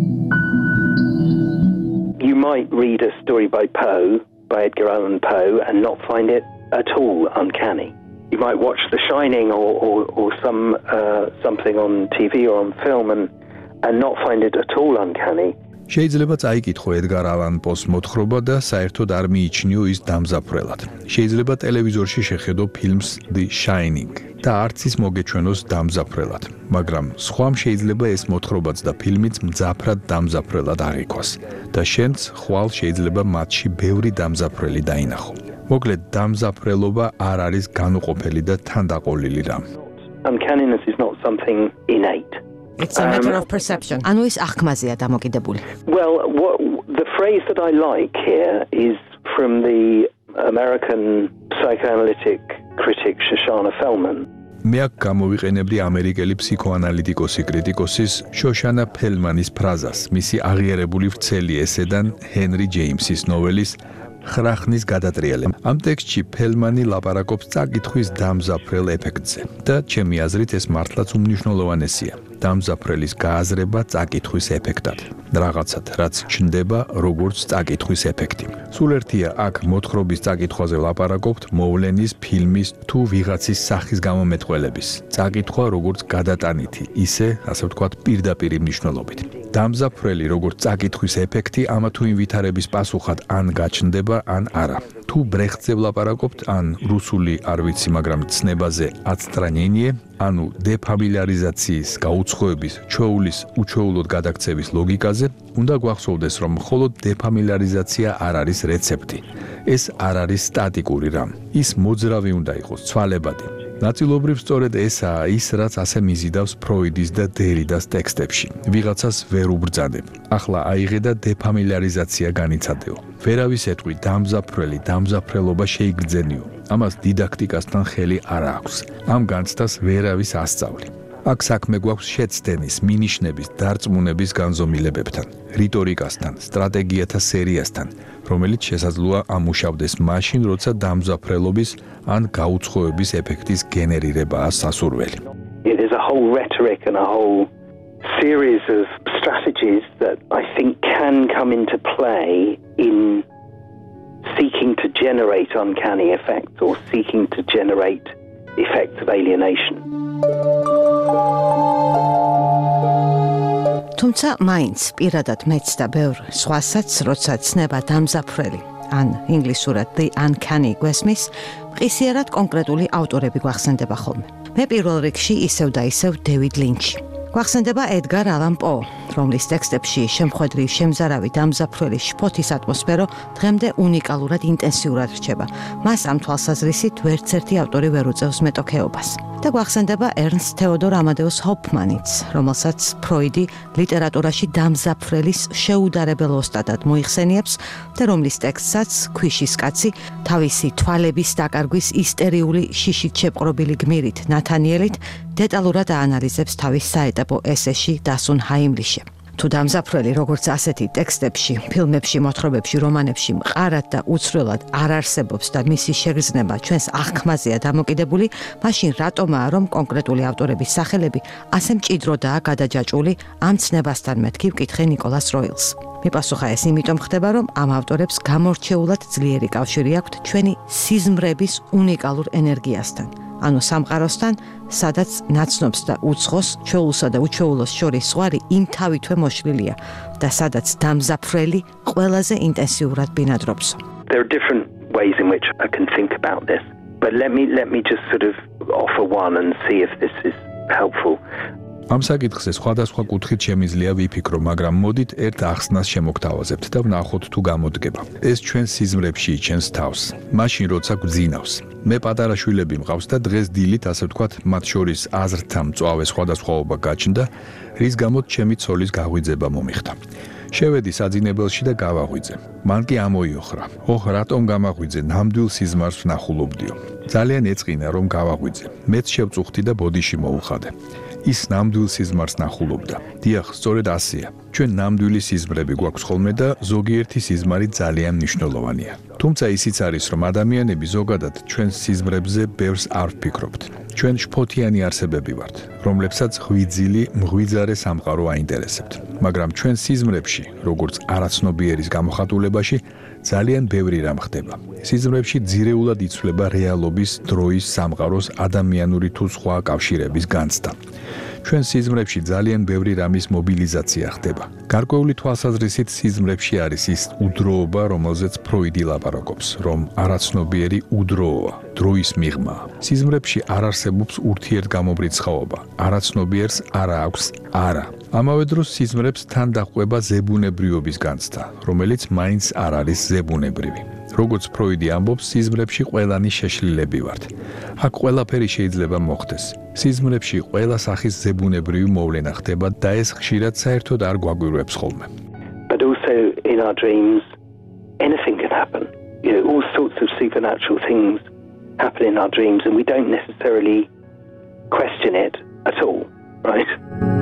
You might read a story by Poe, by Edgar Allan Poe, and not find it at all uncanny. You might watch The Shining or, or, or some uh, something on T V or on film and, and not find it at all uncanny. შეიძლება წაიკითხო ედგარ ალან პოს მოთხრობა და საერთოდ არ მიიჩნიო ის დამზაფრელად. შეიძლება ტელევიზორში შეხედო ფილმს The Shining და არც ის მოგეჩვენოს დამზაფრელად, მაგრამ სხვამ შეიძლება ეს მოთხრობაც და ფილმიც მძაფრად დამზაფრელად აღიქვას და შენც ხვალ შეიძლება მათში ბევრი დამზაფრელი დაინახო. მოკლედ დამზაფრელობა არ არის განუყოფელი და თანდაყოლილი რამ. Uncanniness is not something innate. It's a matter of perception. ანუ ის აღქმაზეა დამოკიდებული. Well, what, the phrase that I like here is from the American psychoanalytic critic Shoshana Fellman. მე აქ გამოვიყენებდი ამერიკელი ფსიქოანალიტიკოსი კრიტიკოსის შოშანა ფელმანის ფრაზას, მისი აღიარებული ვრცელი ესედან ჰენრი ჯეიმსის ნოველის ხრახნის გადატრიალება. ამ ტექსტში ფელმანი ლაპარაკობს წაკითხვის დამზაფრელ ეფექტზე და ჩემი აზრით ეს მართლაც უმნიშვნელოვანესია. დამზაფრელის გააზრება წაკითხვის ეფექტად. რაღაცად, რაც ჩნდება როგორც წაკითხვის ეფექტი. სულ ერთია აქ მოთხრობის წაკითხვაზე ლაპარაკობთ მოვლენის, ფილმის თუ ვიღაცის სახის გამომეტყველების. წაკითხვა როგორც გადატანითი, ისე, ასე ვთქვათ, პირდაპირი მნიშვნელობით. დამზაფრელი როგორც წაკითხვის ეფექტი ამა თუ იმ ვითარების პასუხად ან გაჩნდება, ან არა. თუ ბრეხტზე ვლაპარაკობთ, ან რუსული არ ვიცი, მაგრამ ცნებაზე აცტრანენიე, ანუ დეფამილიარიზაციის, გაუცხოების, ჩვეულის უჩვეულოდ გადაქცევის ლოგიკაზე, უნდა გვახსოვდეს, რომ მხოლოდ დეფამილიარიზაცია არ არის რეცეპტი. ეს არ არის სტატიკური რამ. ის მოძრავი უნდა იყოს, ცვალებადი. ნაწილობრივ სწორედ ესაა ის, რაც ასე მიზიდავს ფროიდის და დერიდას ტექსტებში. ვიღაცას ვერ უბრძანებ. ახლა აიღე და დეფამილიარიზაცია განიცადეო. ვერავის ეთყვი დამზაფრელი, დამზაფრელობა შეიგრძენიო. ამას დიდაქტიკასთან ხელი არ აქვს. ამ განცდას ვერავის ასწავლი. აქ საქმე გვაქვს შეცდენის, მინიშნების, დარწმუნების განზომილებებთან, რიტორიკასთან, სტრატეგიათა სერიასთან, რომელიც შესაძლოა ამუშავდეს მაშინ, როცა დამზაფრელობის ან გაუცხოების ეფექტის გენერირებაა სასურველი. There's a whole rhetoric and a whole series of strategies that I think can come into play in seeking to generate uncanny effects or seeking to generate effects of alienation. თუმცა მაინც პირადად მეც და ბევრ სხვასაც, როცა ცნება დამზაფრელი, ან ინგლისურად the uncanny გვესმის, მყისიერად კონკრეტული ავტორები გვახსენდება ხოლმე. მე პირველ რიგში ისევ და ისევ დევიდ ლინჩი. გვახსენდება ედგარ ალან პო, რომლის ტექსტებში შემხედრი შემზარავი დამზაფრელი შფოთის ატმოსფერო დღემდე უნიკალურად ინტენსიურად რჩება. მას ამ თვალსაზრისით ვერც ერთი ავტორი ვერ უწევს მეტოქეობას. და გვახსენდება ერნსტ თეოდორ ამადეუს ჰოფმანიც, რომელსაც ფროიდი ლიტერატურაში დამზაფრელის შეუდარებელ ოსტატად მოიხსენიებს და რომლის ტექსტსაც ქვიშის კაცი თავისი თვალების დაკარგვის ისტერიული შიშით შეპყრობილი გმირით ნათანიელით დეტალურად აანალიზებს თავის საეტაპო ესეში დასუნ ჰაიმლიშე. თუ დამზაფრელი როგორც ასეთი ტექსტებში, ფილმებში, მოთხრობებში, რომანებში მყარად და უცვლელად არ არსებობს და მისი შეგრძნება ჩვენს აღქმაზეა დამოკიდებული, მაშინ რატომაა რომ კონკრეტული ავტორების სახელები ასე მჭიდროდაა გადაჯაჭვული ამ ცნებასთან მეთქი ვკითხე ნიკოლას როილს. მიპასუხა ეს იმიტომ ხდება, რომ ამ ავტორებს გამორჩეულად ძლიერი კავშირი აქვთ ჩვენი სიზმრების უნიკალურ ენერგიასთან. ანუ სამყაროსთან, სადაც ნაცნობს და უცხოს, ჩვეულსა და უჩვეულოს შორის ზღვარი იმ თავითვე მოშლილია და სადაც დამზაფრელი ყველაზე ინტენსიურად ბინადრობს. There are different ways in which I can think about this, but let me let me just sort of offer one and see if this is helpful. ამ საკითხზე სხვადასხვა კუთხით შემიძლია ვიფიქრო, მაგრამ მოდით ერთ ახსნას შემოგთავაზებთ და ვნახოთ თუ გამოდგება. ეს ჩვენ სიზმრებში იჩენს თავს, მაშინ როცა გვძინავს. მე პატარა შვილები მყავს და დღეს დილით, ასე ვთქვათ, მათ შორის აზრთა მწვავე სხვადასხვაობა გაჩნდა, რის გამოც ჩემი ცოლის გაღვიძება მომიხდა. შევედი საძინებელში და გავაღვიძე. მან კი ამოიოხრა. ოხ, რატომ გამაღვიძე? ნამდვილ სიზმარს ვნახულობდიო. ძალიან ეწყინა რომ გავაღვიძე. მეც შევწუხდი და ბოდიში მოუხადე. ის ნამდვილ სიზმარს ნახულობდა. დიახ, სწორედ ასეა. ჩვენ ნამდვილი სიზმრები გვაქვს ხოლმე და ზოგიერთი სიზმარი ძალიან მნიშვნელოვანია. თუმცა ისიც არის, რომ ადამიანები ზოგადად ჩვენს სიზმრებზე ბევრს არ ვფიქრობთ. ჩვენ შფოთიანი არსებები ვართ, რომლებსაც ღვიძილი, მღვიძარე სამყარო აინტერესებთ. მაგრამ ჩვენ სიზმრებში, როგორც არაცნობიერის გამოხატულებაში, ძალიან ბევრი რამ ხდება. სიზმრებში ძირეულად იცვლება რეალობის, დროის, სამყაროს, ადამიანური თუ სხვა კავშირების განცდა. ჩვენ სიზმრებში ძალიან ბევრი რამის მობილიზაცია ხდება. გარკვეული თვალსაზრისით სიზმრებში არის ის უდროობა, რომელზეც ფროიდი ლაპარაკობს, რომ არაცნობიერი უდროოა, დროის მიღმა. სიზმრებში არ არსებობს ურთიერთგამომრიცხაობა, არაცნობიერს არა აქვს არა. ამავე დროს სიზმრებს თან დაჰყვება ზებუნებრიობის განცდა, რომელიც მაინც არ არის ზებუნებრივი. როგორც ფროიდი ამბობს, სიზმრებში ყველანი შეშლილები ვართ. აქ ყველაფერი შეიძლება მოხდეს. სიზმრებში ყველა სახის ზებუნებრივი მოვლენა ხდება და ეს ხშირად საერთოდ არ გვაგვირვებს ხოლმე. But also in our dreams anything can happen. You know, all sorts of supernatural things happen in our dreams and we don't necessarily question it at all, right?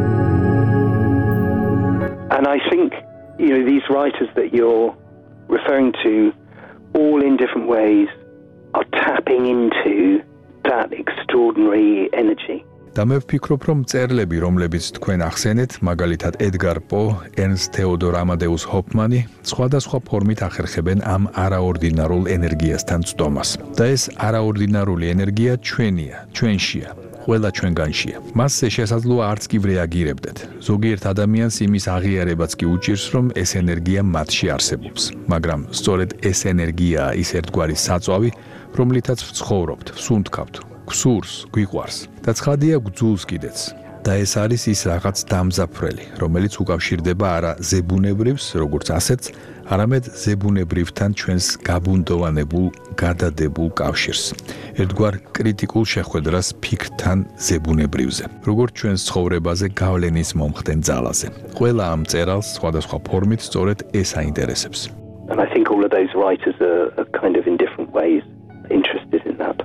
And I think, you know, these writers that you're referring to, all in different ways, are tapping into that extraordinary energy. და მე ვფიქრობ, რომ მწერლები, რომლებიც თქვენ ახსენეთ, მაგალითად ედგარ პო, ერნსტ თეოდორ ამადეუს ჰოფმანი, სხვადასხვა ფორმით ახერხებენ ამ არაორდინარულ ენერგიასთან წდომას. და ეს არაორდინარული ენერგია ჩვენია, ჩვენშია. ყველა ჩვენგანშია. მასზე შესაძლოა არც კი ვრეაგირებდეთ. ზოგიერთ ადამიანს იმის აღიარებაც კი უჭირს, რომ ეს ენერგია მათში არსებობს. მაგრამ სწორედ ეს ენერგიაა ის ერთგვარი საწვავი, რომლითაც ვცხოვრობთ, ვსუნთქავთ, გვსურს, გვიყვარს და ცხადია გძულს კიდეც. და ეს არის ის რაღაც დამზაფრელი, რომელიც უკავშირდება არა ზებუნებრივს, როგორც ასეთს, არამედ ზებუნებრივთან ჩვენს გაბუნდოვანებულ, გადადებულ კავშირს. ერთგვარ კრიტიკულ შეხვედრას ფიქრთან ზებუნებრივზე, როგორც ჩვენს ცხოვრებაზე გავლენის მომხდენ ძალაზე. ყველა ამ მწერალს სხვადასხვა ფორმით სწორედ ეს აინტერესებს. And I think all of those writers are, are kind of in different ways interested in that.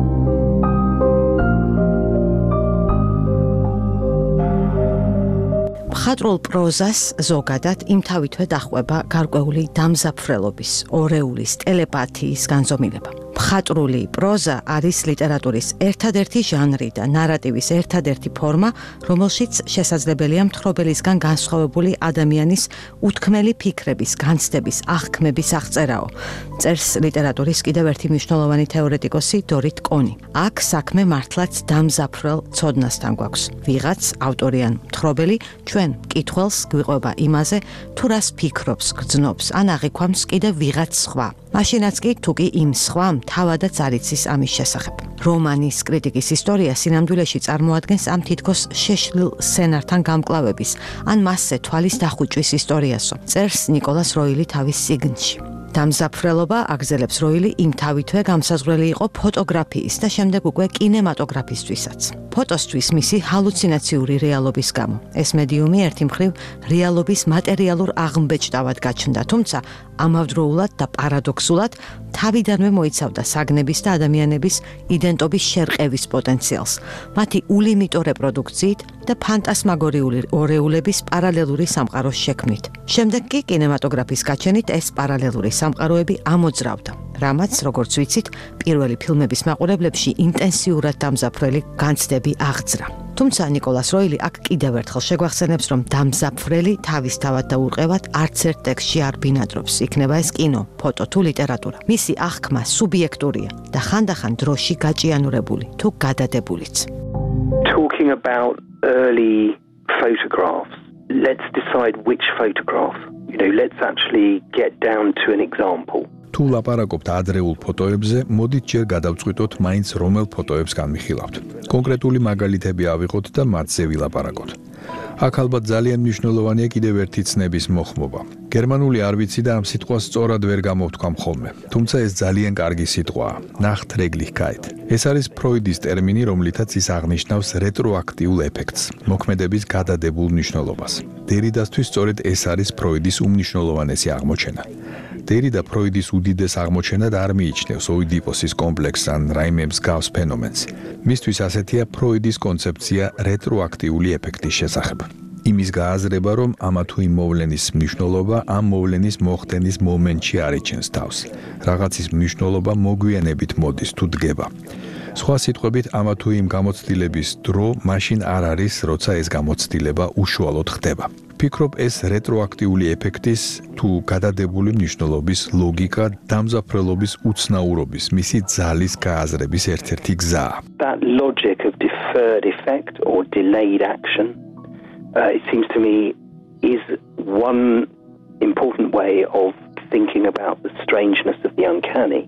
მხატვრულ პროზას ზოგადად იმთავითვე დაჰყვება გარკვეული დამზაფრელობის, ორეულის, ტელეპათიის განზომილება. მხატვრული პროზა არის ლიტერატურის ერთადერთი ჟანრი და ნარატივის ერთადერთი ფორმა, რომელშიც შესაძლებელია მთხრობელისგან განსხვავებული ადამიანის უთქმელი ფიქრების, განცდების, აღქმების აღწერაო. წერს ლიტერატურის კიდევ ერთი მნიშვნელოვანი თეორეტიკოსი დორით კონი. აქ საქმე მართლაც დამზაფრელ ცოდნასთან გვაქვს. ვიღაც ავტორი ან მთხრობელი ჩვენ მკითხველს გვიყვება იმაზე, თუ რას ფიქრობს, გრძნობს ან აღიქვამს კიდევ ვიღაც სხვა. მაშინაც კი თუ კი იმ სხვამ თავადაც არ იცის ამის შესახებ. რომანის კრიტიკის ისტორია სინამდვილეში წარმოადგენს ამ თითქოს შეშლილ სცენართან გამკლავების ან მასზე თვალის დახვიჭვის ისტორიასო. წერს ნიკოლას როილი თავის წიგნში. დამზაფრელობა აგზელებს როილი იმთავითვე გამსაზღვრელი იყო ფოტოგრაფიის და შემდეგ უკვე კინემატოგრაფისთვისაც. ფოტოსთვის მისი ჰალუცინაციური რეალობის გამო. ეს მედიუმი ერთი მხრივ რეალობის მატერიალურ აღმბეჭდავად გაჩნდა, თუმცა ამავდროულად და პარადოქსულად თავიდანვე მოიცავდა საგნების და ადამიანების იდენტობის შერყევის პოტენციალს, მათი ულიმიტო რეპროდუქციით და ფანტასმაგორიული ორეულების პარალელური სამყაროს შექმნით. შემდეგ კი კინემატოგრაფის გაჩენით ეს პარალელური სამყაროები ამოძრავდა, რამაც, როგორც ვიცით, პირველი ფილმების მაყურებლებში ინტენსიურად დამზაფრელი განცდები აღძრა. თუმცა ნიკოლას როილი აქ კიდევ ერთხელ შეგვახსენებს, რომ დამზაფრელი თავისთავად და ურყევად არც ერთ ტექსტში არ ბინადრობს, იქნება ეს კინო, ფოტო თუ ლიტერატურა. მისი აღქმა სუბიექტურია და ხანდახან დროში გაჭიანურებული თუ გადადებულიც. Talking about early photographs, let's decide which photograph. You know, let's actually get down to an example. თუ ლაპარაკობთ ადრეულ ფოტოებზე, მოდით ჯერ გადავწყვიტოთ მაინც რომელ ფოტოებს განვიხილავთ. კონკრეტული მაგალითები ავიღოთ და მათზე ვილაპარაკოთ. აქ ალბათ ძალიან მნიშვნელოვანია კიდევ ერთი ცნების მოხმობა. გერმანული არ ვიცი და ამ სიტყვას სწორად ვერ გამოვთქვამ ხოლმე. თუმცა ეს ძალიან კარგი სიტყვაა. Nachträglichkeit. ეს არის ფროიდის ტერმინი, რომლითაც ის აღნიშნავს რეტროაქტიულ ეფექტს, მოქმედების გადადებულ მნიშვნელობას. დერიდასთვის სწორედ ეს არის ფროიდის უმნიშვნელოვანესი აღმოჩენა. დერიდა ფროიდის უდიდეს აღმოჩენად არ მიიჩნევს ოიდიპოსის კომპლექსს ან რაიმე მსგავს ფენომენს. მისთვის ასეთია ფროიდის კონცეფცია რეტროაქტიული ეფექტის შესახებ. იმის გააზრება, რომ ამა თუ იმ მოვლენის მნიშვნელობა ამ მოვლენის მოხდენის მომენტში არიჩენს თავს. რაღაცის მნიშვნელობა მოგვიანებით მოდის თუ დგება. სხვა სიტყვებით, ამა თუ იმ გამოცდილების დრო მაშინ არ არის, როცა ეს გამოცდილება უშუალოდ ხდება. ფიქრობ, ეს რეტროაქტიული ეფექტის თუ გადადებული მნიშვნელობის ლოგიკა დამზაფრელობის უცნაურობის, მისი ძალის გააზრების ერთ-ერთი გზაა. That logic of deferred effect or delayed action, uh, it seems to me, is one important way of thinking about the strangeness of the uncanny.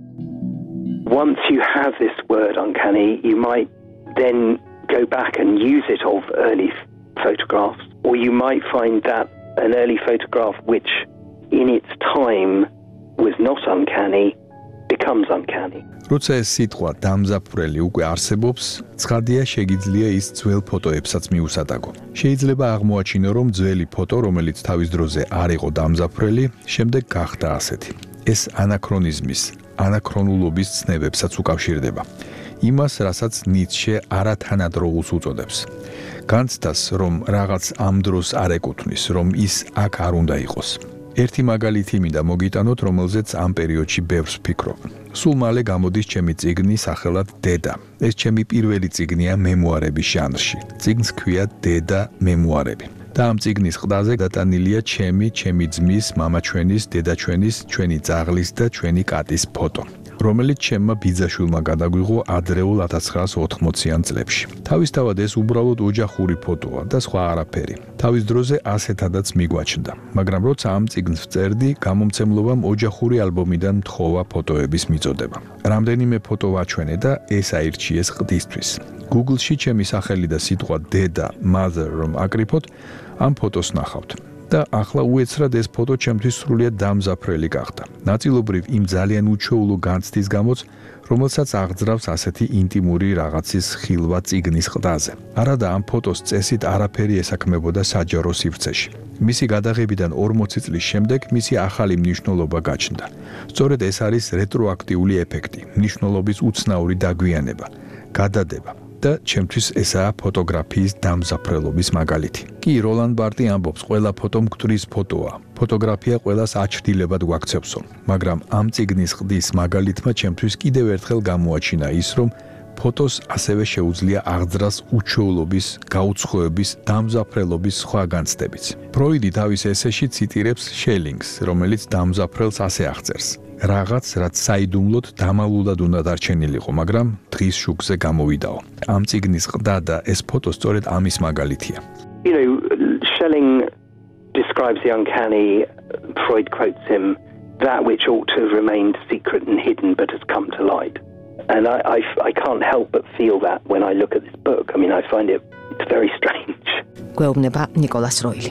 Once you have this word uncanny, you might then go back and use it of early photographs, or you might find that an early photograph which in its time was not uncanny becomes uncanny. როცა ეს სიტყვა დამზაფრელი უკვე არსებობს, ცხადია შეგიძლია ის ძველ ფოტოებსაც მიუსადაგო. შეიძლება აღმოაჩინო, რომ ძველი ფოტო, რომელიც თავის დროზე არ იყო დამზაფრელი, შემდეგ გახდა ასეთი. ეს ანაქრონიზმის, ანაქრონულობის ცნებებსაც უკავშირდება. იმას, რასაც ნიცშე არათანადროულს უწოდებს. განცდას, რომ რაღაც ამ დროს არ ეკუთვნის, რომ ის აქ არ უნდა იყოს. ერთი მაგალითი მინდა მოგიტანოთ, რომელზეც ამ პერიოდში ბევრს ვფიქრობ. სულ მალე გამოდის ჩემი წიგნი სახელად დედა. ეს ჩემი პირველი წიგნია მემუარების ჟანრში. წიგნს ქვია დედა მემუარები. და ამ წიგნის ყდაზე დატანილია ჩემი, ჩემი ძმის, მამაჩვენის, დედაჩვენის, ჩვენი ძაღლის და ჩვენი კატის ფოტო, რომელიც ჩემმა ბიძაშვილმა გადაგვიღო ადრეულ ათას ცხრაას ოთხმოციან წლებში. თავისთავად ეს უბრალოდ ოჯახური ფოტოა და სხვა არაფერი. თავის დროზე ასეთადაც მიგვაჩნდა, მაგრამ როცა ამ წიგნს ვწერდი, გამომცემლობამ ოჯახური ალბომიდან მთხოვა ფოტოების მიწოდება. რამდენიმე ფოტო ვაჩვენე და ეს აირჩიეს ყდისთვის. Google-ში ჩემი სახელი და სიტყვა დედა, mother რომ აკრიფოთ, ამ ფოტოს ნახავთ. და ახლა უეცრად ეს ფოტო ჩემთვის სრულიად დამზაფრელი გახდა. ნაწილობრივ იმ ძალიან უჩვეულო განცდის გამოც, რომელსაც აღძრავს ასეთი ინტიმური რაღაცის ხილვა წიგნის ყდაზე. არადა ამ ფოტოს წესით არაფერი ესაქმებოდა საჯარო სივრცეში. მისი გადაღებიდან ორმოცი წლის შემდეგ მისი ახალი მნიშვნელობა გაჩნდა. სწორედ ეს არის რეტროაქტიული ეფექტი, მნიშვნელობის უცნაური დაგვიანება, გადადება. და ჩემთვის ესაა ფოტოგრაფიის დამზაფრელობის მაგალითი. კი, როლან ბარტი ამბობს, ყველა ფოტო მკვდრის ფოტოა. ფოტოგრაფია ყველას აჩრდილებად გვაქცევსო, მაგრამ ამ წიგნის ყდის მაგალითმა ჩემთვის კიდევ ერთხელ გამოაჩინა ის, რომ ფოტოს ასევე შეუძლია აღძრას უჩვეულობის, გაუცხოების, დამზაფრელობის სხვა განცდებიც. ფროიდი თავის ესეში ციტირებს შელინგს, რომელიც დამზაფრელს ასე აღწერს. რაღაც, რაც საიდუმლოდ დამალულად უნდა დარჩენილიყო, მაგრამ დღის შუქზე გამოვიდაო. ამ წიგნის ყდა და ეს ფოტო სწორედ ამის მაგალითია. You know, Schelling describes the uncanny, Freud quotes him, that which ought to have remained secret and hidden but has come to light. And I, I, I can't help but feel that when I look at this book. I mean, I find it it's very strange. გვეუბნება ნიკოლას როილი.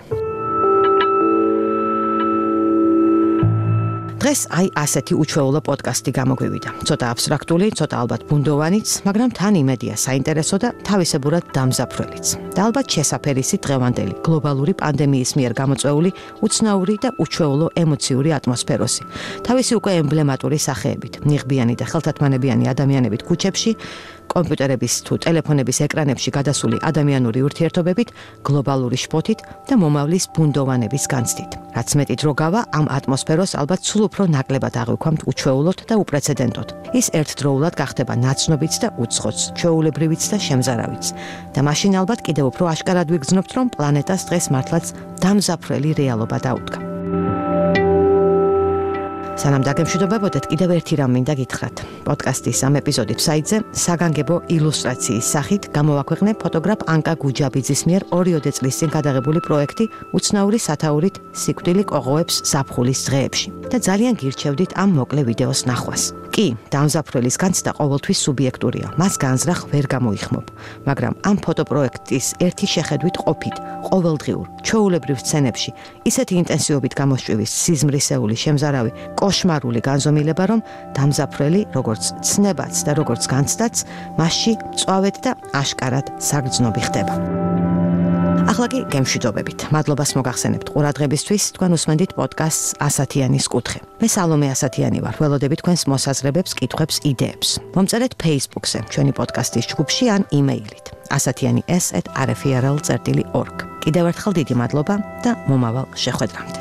დღეს აი ასეთი უჩვეულო პოდკასტი გამოგვივიდა. ცოტა აბსტრაქტული, ცოტა ალბათ ბუნდოვანიც, მაგრამ თან იმედია საინტერესო და თავისებურად დამზაფრველიც. და ალბათ შესაფერისი დღევანდელი გლობალური პანდემიის მიერ გამოწვეული უცნაური და უჩვეულო ემოციური ატმოსფეროსი. თავისი უკვე ემბლემატური სახეებით, ნიღბიანი და ხელთათმანებიანი ადამიანებით ქუჩებში, კომპიუტერების თუ ტელეფონების ეკრანებში გადასული ადამიანური ურთიერთობებით, გლობალური შფოთით და მომავლის ბუნდოვანების განცდით. რაც მეტი დრო გავა, ამ ატმოსფეროს ალბათ სულ უფრო ნაკლებად აღვიქვამთ უჩვეულოდ და უპრეცედენტოდ. ის ერთდროულად გახდება ნაცნობიც და უცხოც, ჩვეულებრივიც და შემზარავიც. და მაშინ ალბათ კიდევ უფრო აშკარად ვიგრძნობთ, რომ პლანეტას დღეს მართლაც დამზაფრელი რეალობა დაუდგა. სანამ დაგემშვიდობებოდეთ, კიდევ ერთი რამ მინდა გითხრათ. პოდკასტის ამ ეპიზოდით საიტზე საგანგებო ილუსტრაციის სახით გამოვაქვეყნე ფოტოგრაფ ანკა გუჯაბიძის მიერ ორიოდე წლის წინ გადაღებული პროექტი უცნაური სათაურით სიკვდილი კოღოებს ზაფხულის დღეებში და ძალიან გირჩევდით ამ მოკლე ვიდეოს ნახვას. კი, დამზაფრველის განცდა ყოველთვის სუბიექტურია. მას განზრახ ვერ გამოიხმობ, მაგრამ ამ ფოტოპროექტის ერთი შეხედვით ყოფით ყოველდღიურ ჩვეულებრივ სცენებში ისეთი ინტენსივობით გამოსჭვივის სიზმრისეული შემზარავი კოშმარული განზომილება, რომ დამზაფრველი როგორც ცნებაც და როგორც განცდაც მასში წვავეთ და აშკარად საგრძნობი ხდება. ახლა კი გემშვიდობებით. მადლობას მოგახსენებთ ყურადღებისთვის. თქვენ უსმენთ პოდკასტს ასათიანის კუთხე. მე სალომე ასათიანი ვარ. ველოდები თქვენს მოსაზრებებს, კითხვებს, იდეებს. მომწერეთ Facebook-ზე, ჩვენი პოდკასტის ჯგუფში ან იმეილით. ასათიანი s at r f r l dot org. კიდევ ერთხელ დიდი მადლობა და მომავალ შეხვედრამდე.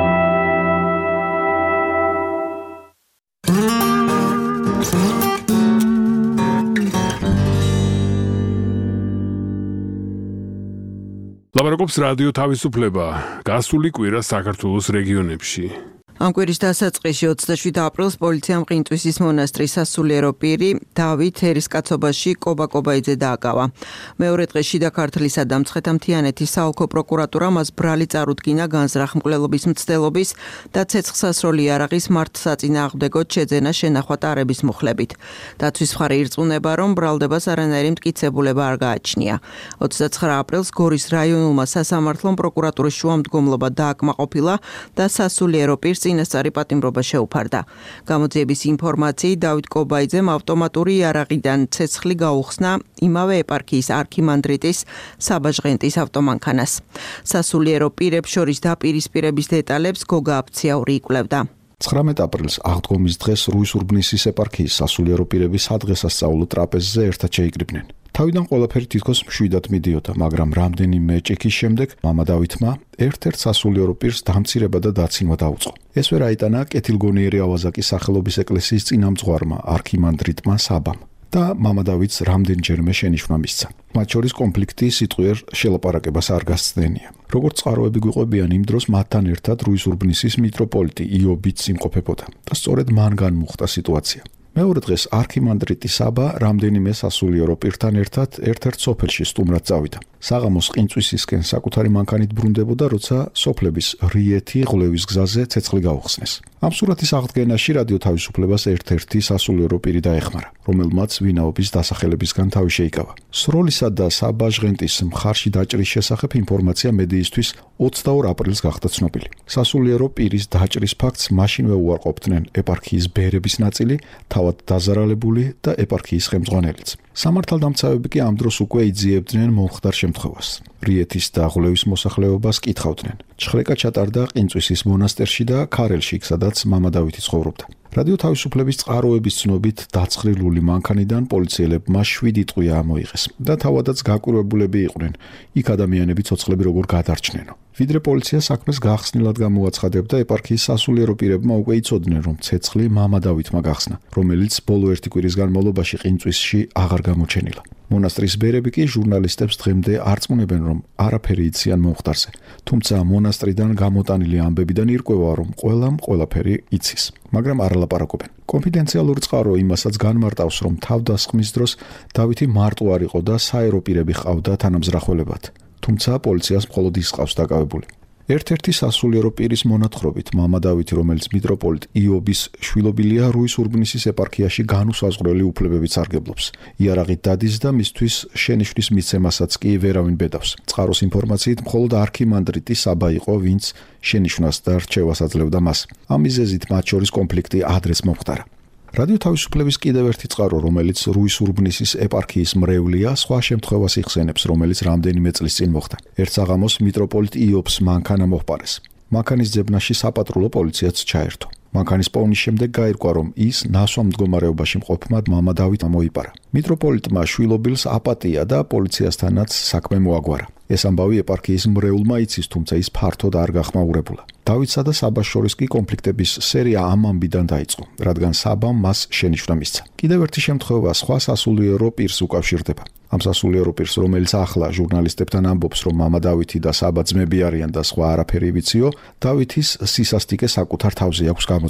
ლაპარაკობს რადიო თავისუფლება. გასული კვირა საქართველოს რეგიონებში. ამ კვირის დასაწყისში ოცდაშვიდ აპრილს პოლიციამ ყინწვისის მონასტრის სასულიერო პირი დავით ერისკაცობაში კობა კობაიძე დააკავა. მეორე დღეს შიდა ქართლისა და მცხეთა-მთიანეთის საოლქო პროკურატურა მას ბრალი წარუდგინა განზრახ მკვლელობის მცდელობის და ცეცხლსასროლი იარაღის მართლსაწინააღმდეგოდ შეძენა შენახვა ტარების მუხლებით. დაცვის მხარე ირწმუნება, რომ ბრალდებას არანაირი მტკიცებულება არ გააჩნია. ოცდაცხრა აპრილს გორის რაიონულმა სასამართლომ პროკურატურის შუამდგომლობა დააკმაყოფილა და სასულიერო პირს წინასწარი პატიმრობა შეუფარდა. გამოძიების ინფორმაციით დავით კობაიძემ ავტომატური იარაღიდან ცეცხლი გაუხსნა იმავე ეპარქიის არქიმანდრიტის საბაჟღენტის ავტომანქანას. სასულიერო პირებს შორის დაპირისპირების დეტალებს გოგა აფციაური იკვლევდა. ცხრამეტ აპრილს აღდგომის დღეს რუის-ურბნისის ეპარქიის სასულიერო პირები სადღესასწაულო ტრაპეზზე ერთად შეიკრიბნენ. თავიდან ყველაფერი თითქოს მშვიდად მიდიოდა, მაგრამ რამდენიმე ჭიქის შემდეგ მამა დავითმა ერთ-ერთ სასულიერო პირს დამცირება და დაცინვა დაუწყო. ეს ვერ აიტანა კეთილგონიერი ავაზაკის სახელობის ეკლესიის წინამძღვარმა არქიმანდრიტმა საბამ და მამა დავითს რამდენჯერმე შენიშვნა მისცა. მათ შორის კონფლიქტი სიტყვიერ შელაპარაკებას არ გასცდენია. როგორც წყაროები გვიყვებიან, იმ დროს მათთან ერთად რუის-ურბნისის მიტროპოლიტი იობიც იმყოფებოდა და სწორედ მან განმუხტა სიტუაცია. მეორე დღეს არქიმანდრიტი საბა რამდენიმე სასულიერო პირთან ერთად ერთ-ერთ სოფელში სტუმრად წავიდა. საღამოს ყინწვისისკენ საკუთარი მანქანით ბრუნდებოდა, როცა სოფლების რიეთი ღლევის გზაზე ცეცხლი გაუხსნეს. ამ სურათის აღდგენაში რადიო თავისუფლებას ერთ-ერთი სასულიერო პირი დაეხმარა, რომელმაც ვინაობის დასახელებისგან თავი შეიკავა. სროლისა და საბაჟღენტის მხარში დაჭრის შესახებ ინფორმაცია მედიისთვის ოცდაორ აპრილს გახდა ცნობილი. სასულიერო პირის დაჭრის ფაქტს მაშინვე უარყოფდნენ ეპარქიის ბერების ნაწილი, თავად დაზარალებული და ეპარქიის ხელმძღვანელიც. სამართალდამცავები კი ამ დროს უკვე იძიებდნენ მომხდარ შემთხვევას. რიეთის და ღლევის მოსახლეობას კითხავდნენ. ჩხრეკა ჩატარდა ყინწვისის მონასტერში და ქარელში, სადაც მამა დავითი ცხოვრობდა. რადიო თავისუფლების წყაროების ცნობით დაცხრილული მანქანიდან პოლიციელებმა შვიდი ტყვია ამოიღეს და თავადაც გაკვირვებულები იყვნენ იქ ადამიანები ცოცხლები როგორ გადარჩნენო. ვიდრე პოლიცია საქმეს გახსნილად გამოაცხადებდა, ეპარქიის სასულიერო პირებმა უკვე იცოდნენ, რომ ცეცხლი მამა დავითმა გახსნა, რომელიც ბოლო ერთი კვირის განმავლობაში ყინწვისში აღარ გამოჩენილა. მონასტრის ბერები კი ჟურნალისტებს დღემდე არწმუნებენ, რომ არაფერი იციან მომხდარზე. თუმცა მონასტრიდან გამოტანილი ამბებიდან ირკვევა, რომ ყველამ ყველაფერი იცის, მაგრამ არ ლაპარაკობენ. კონფიდენციალური წყარო იმასაც განმარტავს, რომ თავდასხმის დროს დავითი მარტო არ იყო და საერო პირები ჰყავდა თანამზრახველებად. თუმცა პოლიციას მხოლოდ ის ყავს დაკავებული. ერთ-ერთი სასულიერო პირის მონათხრობით, მამა დავითი, რომელიც მიტროპოლიტ იობის შვილობილია, რუის-ურბნისის ეპარქიაში განუსაზღვრელი უფლებებით სარგებლობს. იარაღით დადის და მისთვის შენიშვნის მიცემასაც კი ვერავინ ბედავს. წყაროს ინფორმაციით, მხოლოდ არქიმანდრიტი საბა იყო, ვინც შენიშვნას და რჩევას აძლევდა მას. ამ მიზეზით მათ შორის კონფლიქტი ადრეს მომხდარა. რადიო თავისუფლების კიდევ ერთი წყარო, რომელიც რუის-ურბნისის ეპარქიის მრევლია, სხვა შემთხვევას იხსენებს, რომელიც რამდენიმე წლის წინ მოხდა. ერთ საღამოს მიტროპოლიტ იობს მანქანა მოჰყარეს. მანქანის ძებნაში საპატრულო პოლიციაც ჩაერთო. მანქანის პოვნის შემდეგ გაირკვა, რომ ის ნასვამ მდგომარეობაში მყოფმა მამა დავითმა მოიპარა. მიტროპოლიტმა შვილობილს აპატია და პოლიციასთანაც საქმე მოაგვარა. ეს ამბავი ეპარქიის მრევლმა იცის, თუმცა ის ფართოდ არ გახმაურებულა. დავითსა და საბას შორის კი კონფლიქტების სერია ამ ამბიდან დაიწყო, რადგან საბამ მას შენიშვნა მისცა. კიდევ ერთი შემთხვევა სხვა სასულიერო პირს უკავშირდება. ამ სასულიერო პირს, რომელიც ახლა ჟურნალისტებთან ამბობს, რომ მამა დავითი და საბა ძმები არიან და სხვა არაფერი ვიციო, დავითის სისასტიკე საკუთარ თავზე აქვს გამოცდილი.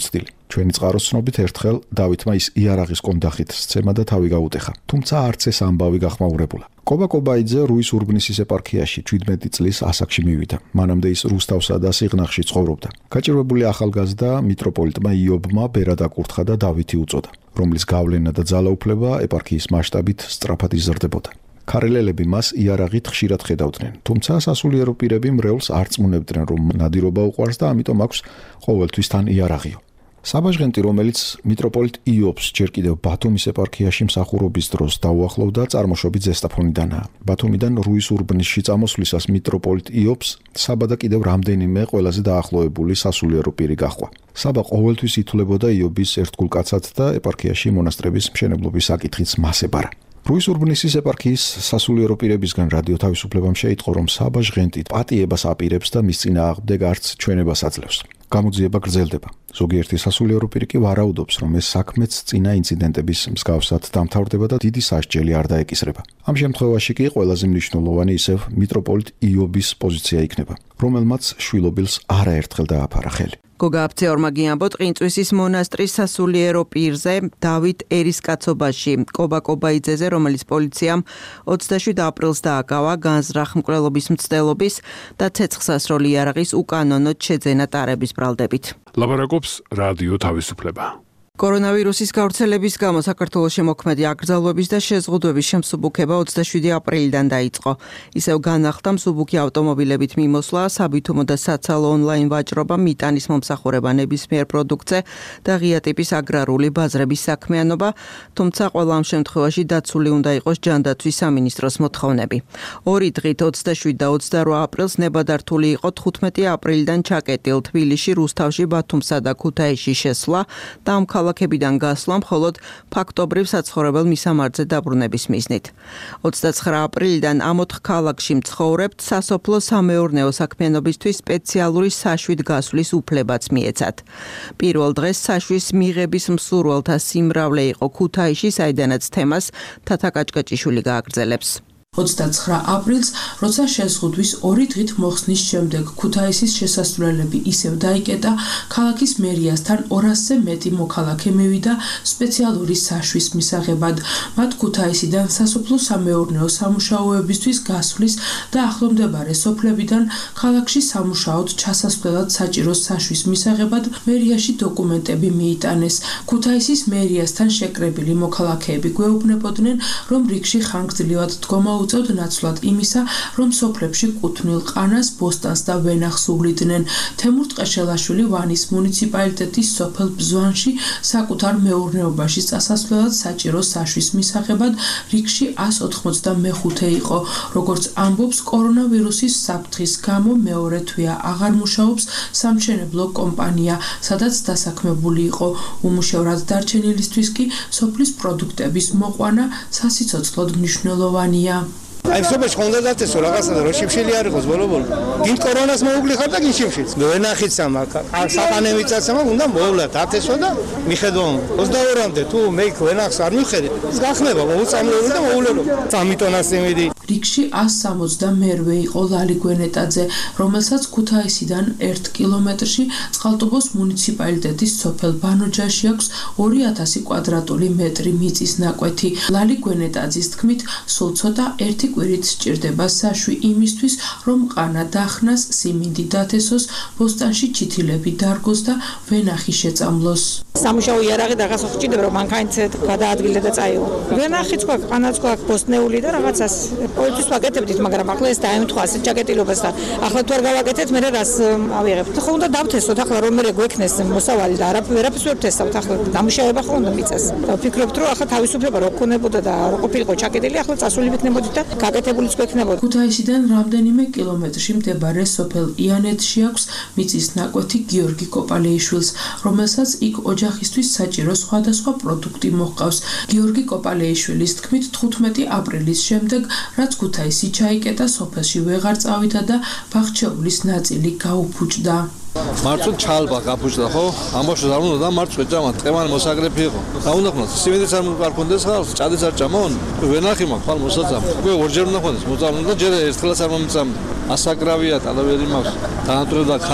ჩვენი წყაროს ცნობით ერთხელ დავითმა ის იარაღის კონდახით სცემა და თავი გაუტეხა. თუმცა არც ეს ამბავი გახმაურებულა. კობა კობაიძე რუის ურბნისის ეპარქიაში შვიდმეტი წლის ასაკში მივიდა. მანამდე ის რუსთავსა და სიღნაღში ცხოვრობდა. გაჭირვებული ახალგაზრდა მიტროპოლიტმა იობმა ბერად აკურთხა და დავითი უწოდა, რომლის გავლენა და ძალაუფლება ეპარქიის მასშტაბით სწრაფად იზრდებოდა. ქარელელები მას იარაღით ხშირად ხედავდნენ, თუმცა სასულიერო პირები მრევლს არ წმუნებდნენ, რომ ნადირობა უყვარს და ამიტომ აქვს ყოველთვის თან იარაღიო. საბაჟღენტი, რომელიც მიტროპოლიტ იობს ჯერ კიდევ ბათუმის ეპარქიაში მსახურობის დროს დაუახლოვდა, წარმოშობით ზესტაფონიდანაა. ბათუმიდან რუის ურბნისში წამოსვლისას მიტროპოლიტ იობს საბა და კიდევ რამდენიმე ყველაზე დაახლოებული სასულიერო პირი გაჰყვა. საბა ყოველთვის ითვლებოდა იობის ერთგულ კაცად და ეპარქიაში მონასტრების მშენებლობის საკითხიც მას ებარა. რუის ურბნისის ეპარქიის სასულიერო პირებისგან რადიო თავისუფლებამ შეიტყო, რომ საბა ჟღენტი პატიებას აპირებს და მის წინააღმდეგ არც ჩვენებას აძლევს. გამოძიება გრძელდება. ზოგიერთი სასულიერო პირი კი ვარაუდობს, რომ ეს საქმეც წინა ინციდენტების მსგავსად დამთავრდება და დიდი სასჯელი არ დაეკისრება. ამ შემთხვევაში კი ყველაზე მნიშვნელოვანი ისევ მიტროპოლიტ იობის პოზიცია იქნება, რომელმაც შვილობილს არაერთხელ დააფარა ხელი. გოგა აფცეორმა გიამბო ტყინწვისის მონასტრის სასულიერო პირზე დავით ერისკაცობაში კობა კობაიძეზე, რომელიც პოლიციამ ოცდაშვიდ აპრილს დააკავა განზრახ მკვლელობის მცდელობის და ცეცხლსასროლი იარაღის უკანონოდ შეძენა ტარების ბრალდებით. ლაპარაკობს რადიო თავისუფლება. კორონავირუსის გავრცელების გამო საქართველოში მოქმედი აკრძალვების და შეზღუდვების შემსუბუქება ოცდაშვიდი აპრილიდან დაიწყო. ისევ განახლდა მსუბუქი ავტომობილებით მიმოსვლა, საბითუმო და საცალო ონლაინ ვაჭრობა, მიტანის მომსახურება ნებისმიერ პროდუქტზე და ღია ტიპის აგრარული ბაზრების საქმიანობა, თუმცა ყველა ამ შემთხვევაში დაცული უნდა იყოს ჯანდაცვის სამინისტროს მოთხოვნები. ორი დღით ოცდაშვიდ და ოცდარვა აპრილს ნებადართული იყო თხუთმეტი აპრილიდან ჩაკეტილ თბილისში, რუსთავში, ბათუმსა და ქუთაისში შესვლა და ამ ქალაქებიდან გასვლა მხოლოდ ფაქტობრივ საცხოვრებელ მისამართზე დაბრუნების მიზნით. ოცდაცხრა აპრილიდან ამ ოთხ ქალაქში მცხოვრებთ სასოფლო სამეურნეო საქმიანობისთვის სპეციალური საშვით გასვლის უფლებაც მიეცათ. პირველ დღეს საშვის მიღების მსურველთა სიმრავლე იყო ქუთაისში, საიდანაც თემას თათა კაჭკაჭიშვილი გააგრძელებს. ოცდაცხრა აპრილს, როცა შეზღუდვის ორი დღით მოხსნის შემდეგ ქუთაისის შესასვლელები ისევ დაიკეტა, ქალაქის მერიასთან ორასზე მეტი მოქალაქე მივიდა სპეციალური საშვის მისაღებად. მათ ქუთაისიდან სასოფლო სამეურნეო სამუშაოებისთვის გასვლის და ახლომდებარე სოფლებიდან ქალაქში სამუშაოდ ჩასასვლელად საჭირო საშვის მისაღებად მერიაში დოკუმენტები მიიტანეს. ქუთაისის მერიასთან შეკრებილი მოქალაქეები გვეუბნებოდნენ, რომ რიგში ხანგრძლივად დგომა უწევთ ნაცვლად იმისა, რომ სოფლებში კუთვნილ ყანას, ბოსტანს და ვენახს უვლიდნენ. თემურ ტყეშელაშვილი ვანის მუნიციპალიტეტის სოფელ ბზვანში საკუთარ მეურნეობაში წასასვლელად საჭირო საშვის მისაღებად რიგში ას ოთხმოცდამეხუთე იყო. როგორც ამბობს, კორონავირუსის საფრთხის გამო მეორე თვეა აღარ მუშაობს სამშენებლო კომპანია, სადაც დასაქმებული იყო. უმუშევრად დარჩენილისთვის კი სოფლის პროდუქტების მოყვანა სასიცოცხლოდ მნიშვნელოვანია. აი სოფელში ხონდა დაწესო რაღაცა და რო შიფშილი არ იყოს ბოლო-ბოლო. გინ კორონას მოუგლიხარ და გინ შიფშილს. ვენახით სამაკა. საყანე მიწასამა უნდა მოვლათ ათესო და მიხედვამ. ოცდაორამდე თუ მე ვენახს არ მივხედე, გახნება მოუწამლელი და მოულელო. სამი ტონას იმედი. რიგში ას სამოცდამერვე იყო ლალი გვენეტაძე, რომელსაც ქუთაისიდან ერთ კილომეტრში წყალტუბოს მუნიციპალიტეტის სოფელ ბანოჯაში აქვს ორი ათასი კვადრატული მეტრი მიწის ნაკვეთი. ლალი გვენეტაძის თქმით, სულ ცოტა ერთი კვირით სჭირდება საშვი იმისთვის, რომ ყანა დახნას, siminди დათესოს, ბოსტანში ჩითილები დარგოს და ვენახი შეწამლოს. სამუშაო იარაღი დაღას ხჭირდება, რომ მანქანით გადაადგილდა და წაიღო. ვენახიც გვაქვს, ყანაც გვაქვს, ბოსტნეული და რაღაცას. ყოველთვის ვაკეთებდით, მაგრამ ახლა ეს დაემთხვა ასეთ ჯაკეტილობასთან. ახლა თუ არ გავაკეთეთ, მე რას ავიღებთ? ხო უნდა დავთესოთ, ახლა რომ მე გვექნეს მოსავალი და არაფერს ვერ ვთესავთ, ახლა დამუშავება ხო უნდა მიწას. და ვფიქრობთ, რომ ახლა თავისუფლება რო ქონებოდა და რო ყოფილიყო ჩაკეტილი, ახლა წასული ვიქნებოდით და გაკეთებულიც გვექნებოდა. ქუთაისიდან რამდენიმე კილომეტრში მდებარე სოფელ იანეთში აქვს მიწის ნაკვეთი გიორგი კოპალეიშვილს, რომელსაც იქ ოჯახისთვის საჭირო სხვადასხვა პროდუქტი მოჰყავს. გიორგი კოპალეიშვილის თქმით, თხუთმეტი აპრილის შემდეგ, რაც ქუთაისი ჩაიკეტა, სოფელში ვეღარ წავიდა და ბაღჩეულის ნაწილი გაუფუჭდა. მარწვენ ჩალბა გაფუჭდა ხო? ამბავში არ უნდა და მარწვე ჭამა, ტყემანი მოსაგრეფი იყო. და უნდა ხმას, სიმინდეც არ მოგარქონდეს ხალხს, ჭადეს არ ჭამონ? ვენახი მაქვს, ხალ მოსაწამ. უკვე ორჯერ უნდა ხონდეს, მოწამლო და ჯერ ერთხელაც არ მომწამდა. ასაკრავია, ტალავერი მაქვს, დაანტრევდა ხარი.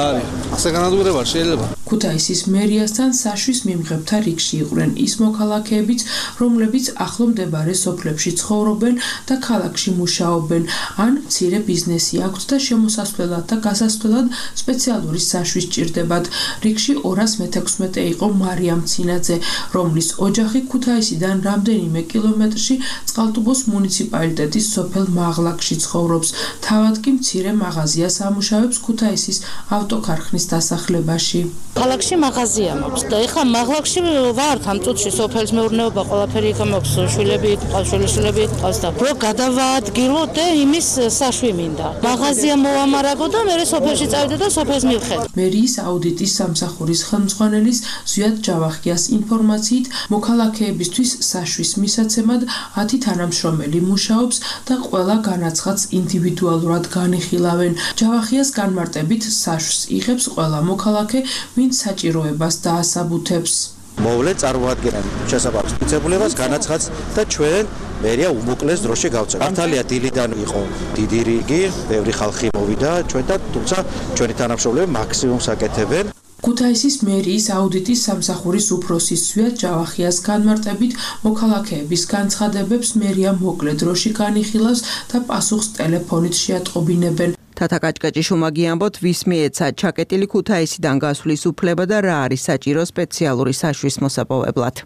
ასე განადგურება შეიძლება. ქუთაისის მერიასთან საშვის მიმღებთა რიგში იყვნენ ის მოქალაქეებიც, რომლებიც ახლო მდებარე სოფლებში ცხოვრობენ და ქალაქში მუშაობენ, ან მცირე ბიზნესი აქვთ და შემოსასვლელად და გასასვლელად სპეციალური საშვის სჭირდებათ. რიგში ორას მეთექვსმეტე იყო მარიამ ცინაძე, რომლის ოჯახი ქუთაისიდან რამდენიმე კილომეტრში წყალტუბოს მუნიციპალიტეტის სოფელ მაღლაკში ცხოვრობს. თავად კი მცირე მაღაზიას ამუშავებს ქუთაისის ავტოქარხნის დასახლებაში. ქალაქში მაღაზია მაქვს და ეხლა მაღლაკში ვარ ამ წუთში სოფლის მეურნეობა ყველაფერი იქ მაქვს შვილები ყავს შვილიშვილები ყავს და რო გადავაადგილო და იმის საშვი მინდა მაღაზია მოამარაგო და მე სოფელში წავიდე და სოფელს მივხედე. მერიის აუდიტის სამსახურის ხელმძღვანელის ზვიად ჯავახიას ინფორმაციით მოქალაქეებისთვის საშვის მისაცემად ათი თანამშრომელი მუშაობს და ყველა განაცხადს ინდივიდუალურად განიხილავენ. ჯავახიას განმარტებით საშვს იღებს ყველა მოქალაქე, ვინც საჭიროებას დაასაბუთებს. მოვლე წარმოადგენენ შესაბამის მიცემულებას, განაცხადს და ჩვენ მერია უმოკლეს დროში გავწევთ. მართალია დილიდან იყო დიდი რიგი, ბევრი ხალხი მოვიდა ჩვენ და თუმცა ჩვენი თანამშრომლები მაქსიმუმს აკეთებენ. ქუთაისის მერიის აუდიტის სამსახურის უფროსის ზვიად ჯავახიას განმარტებით მოქალაქეების განცხადებებს მერია მოკლე დროში განიხილავს და პასუხს ტელეფონით შეატყობინებენ. თათა კაჭკაჭი შუმაგი ამბობთ ვის მიეცა ჩაკეტილი ქუთაისიდან გასვლის უფლება და რა არის საჭირო სპეციალური საშვის მოსაპოვებლად.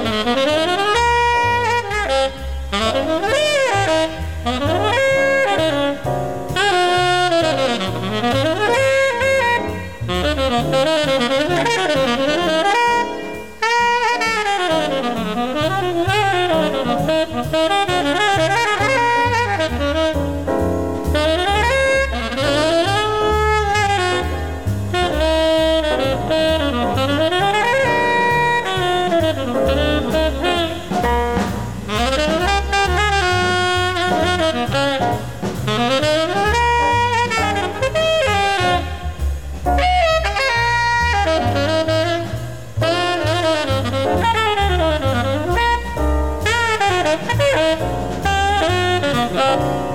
Thank you.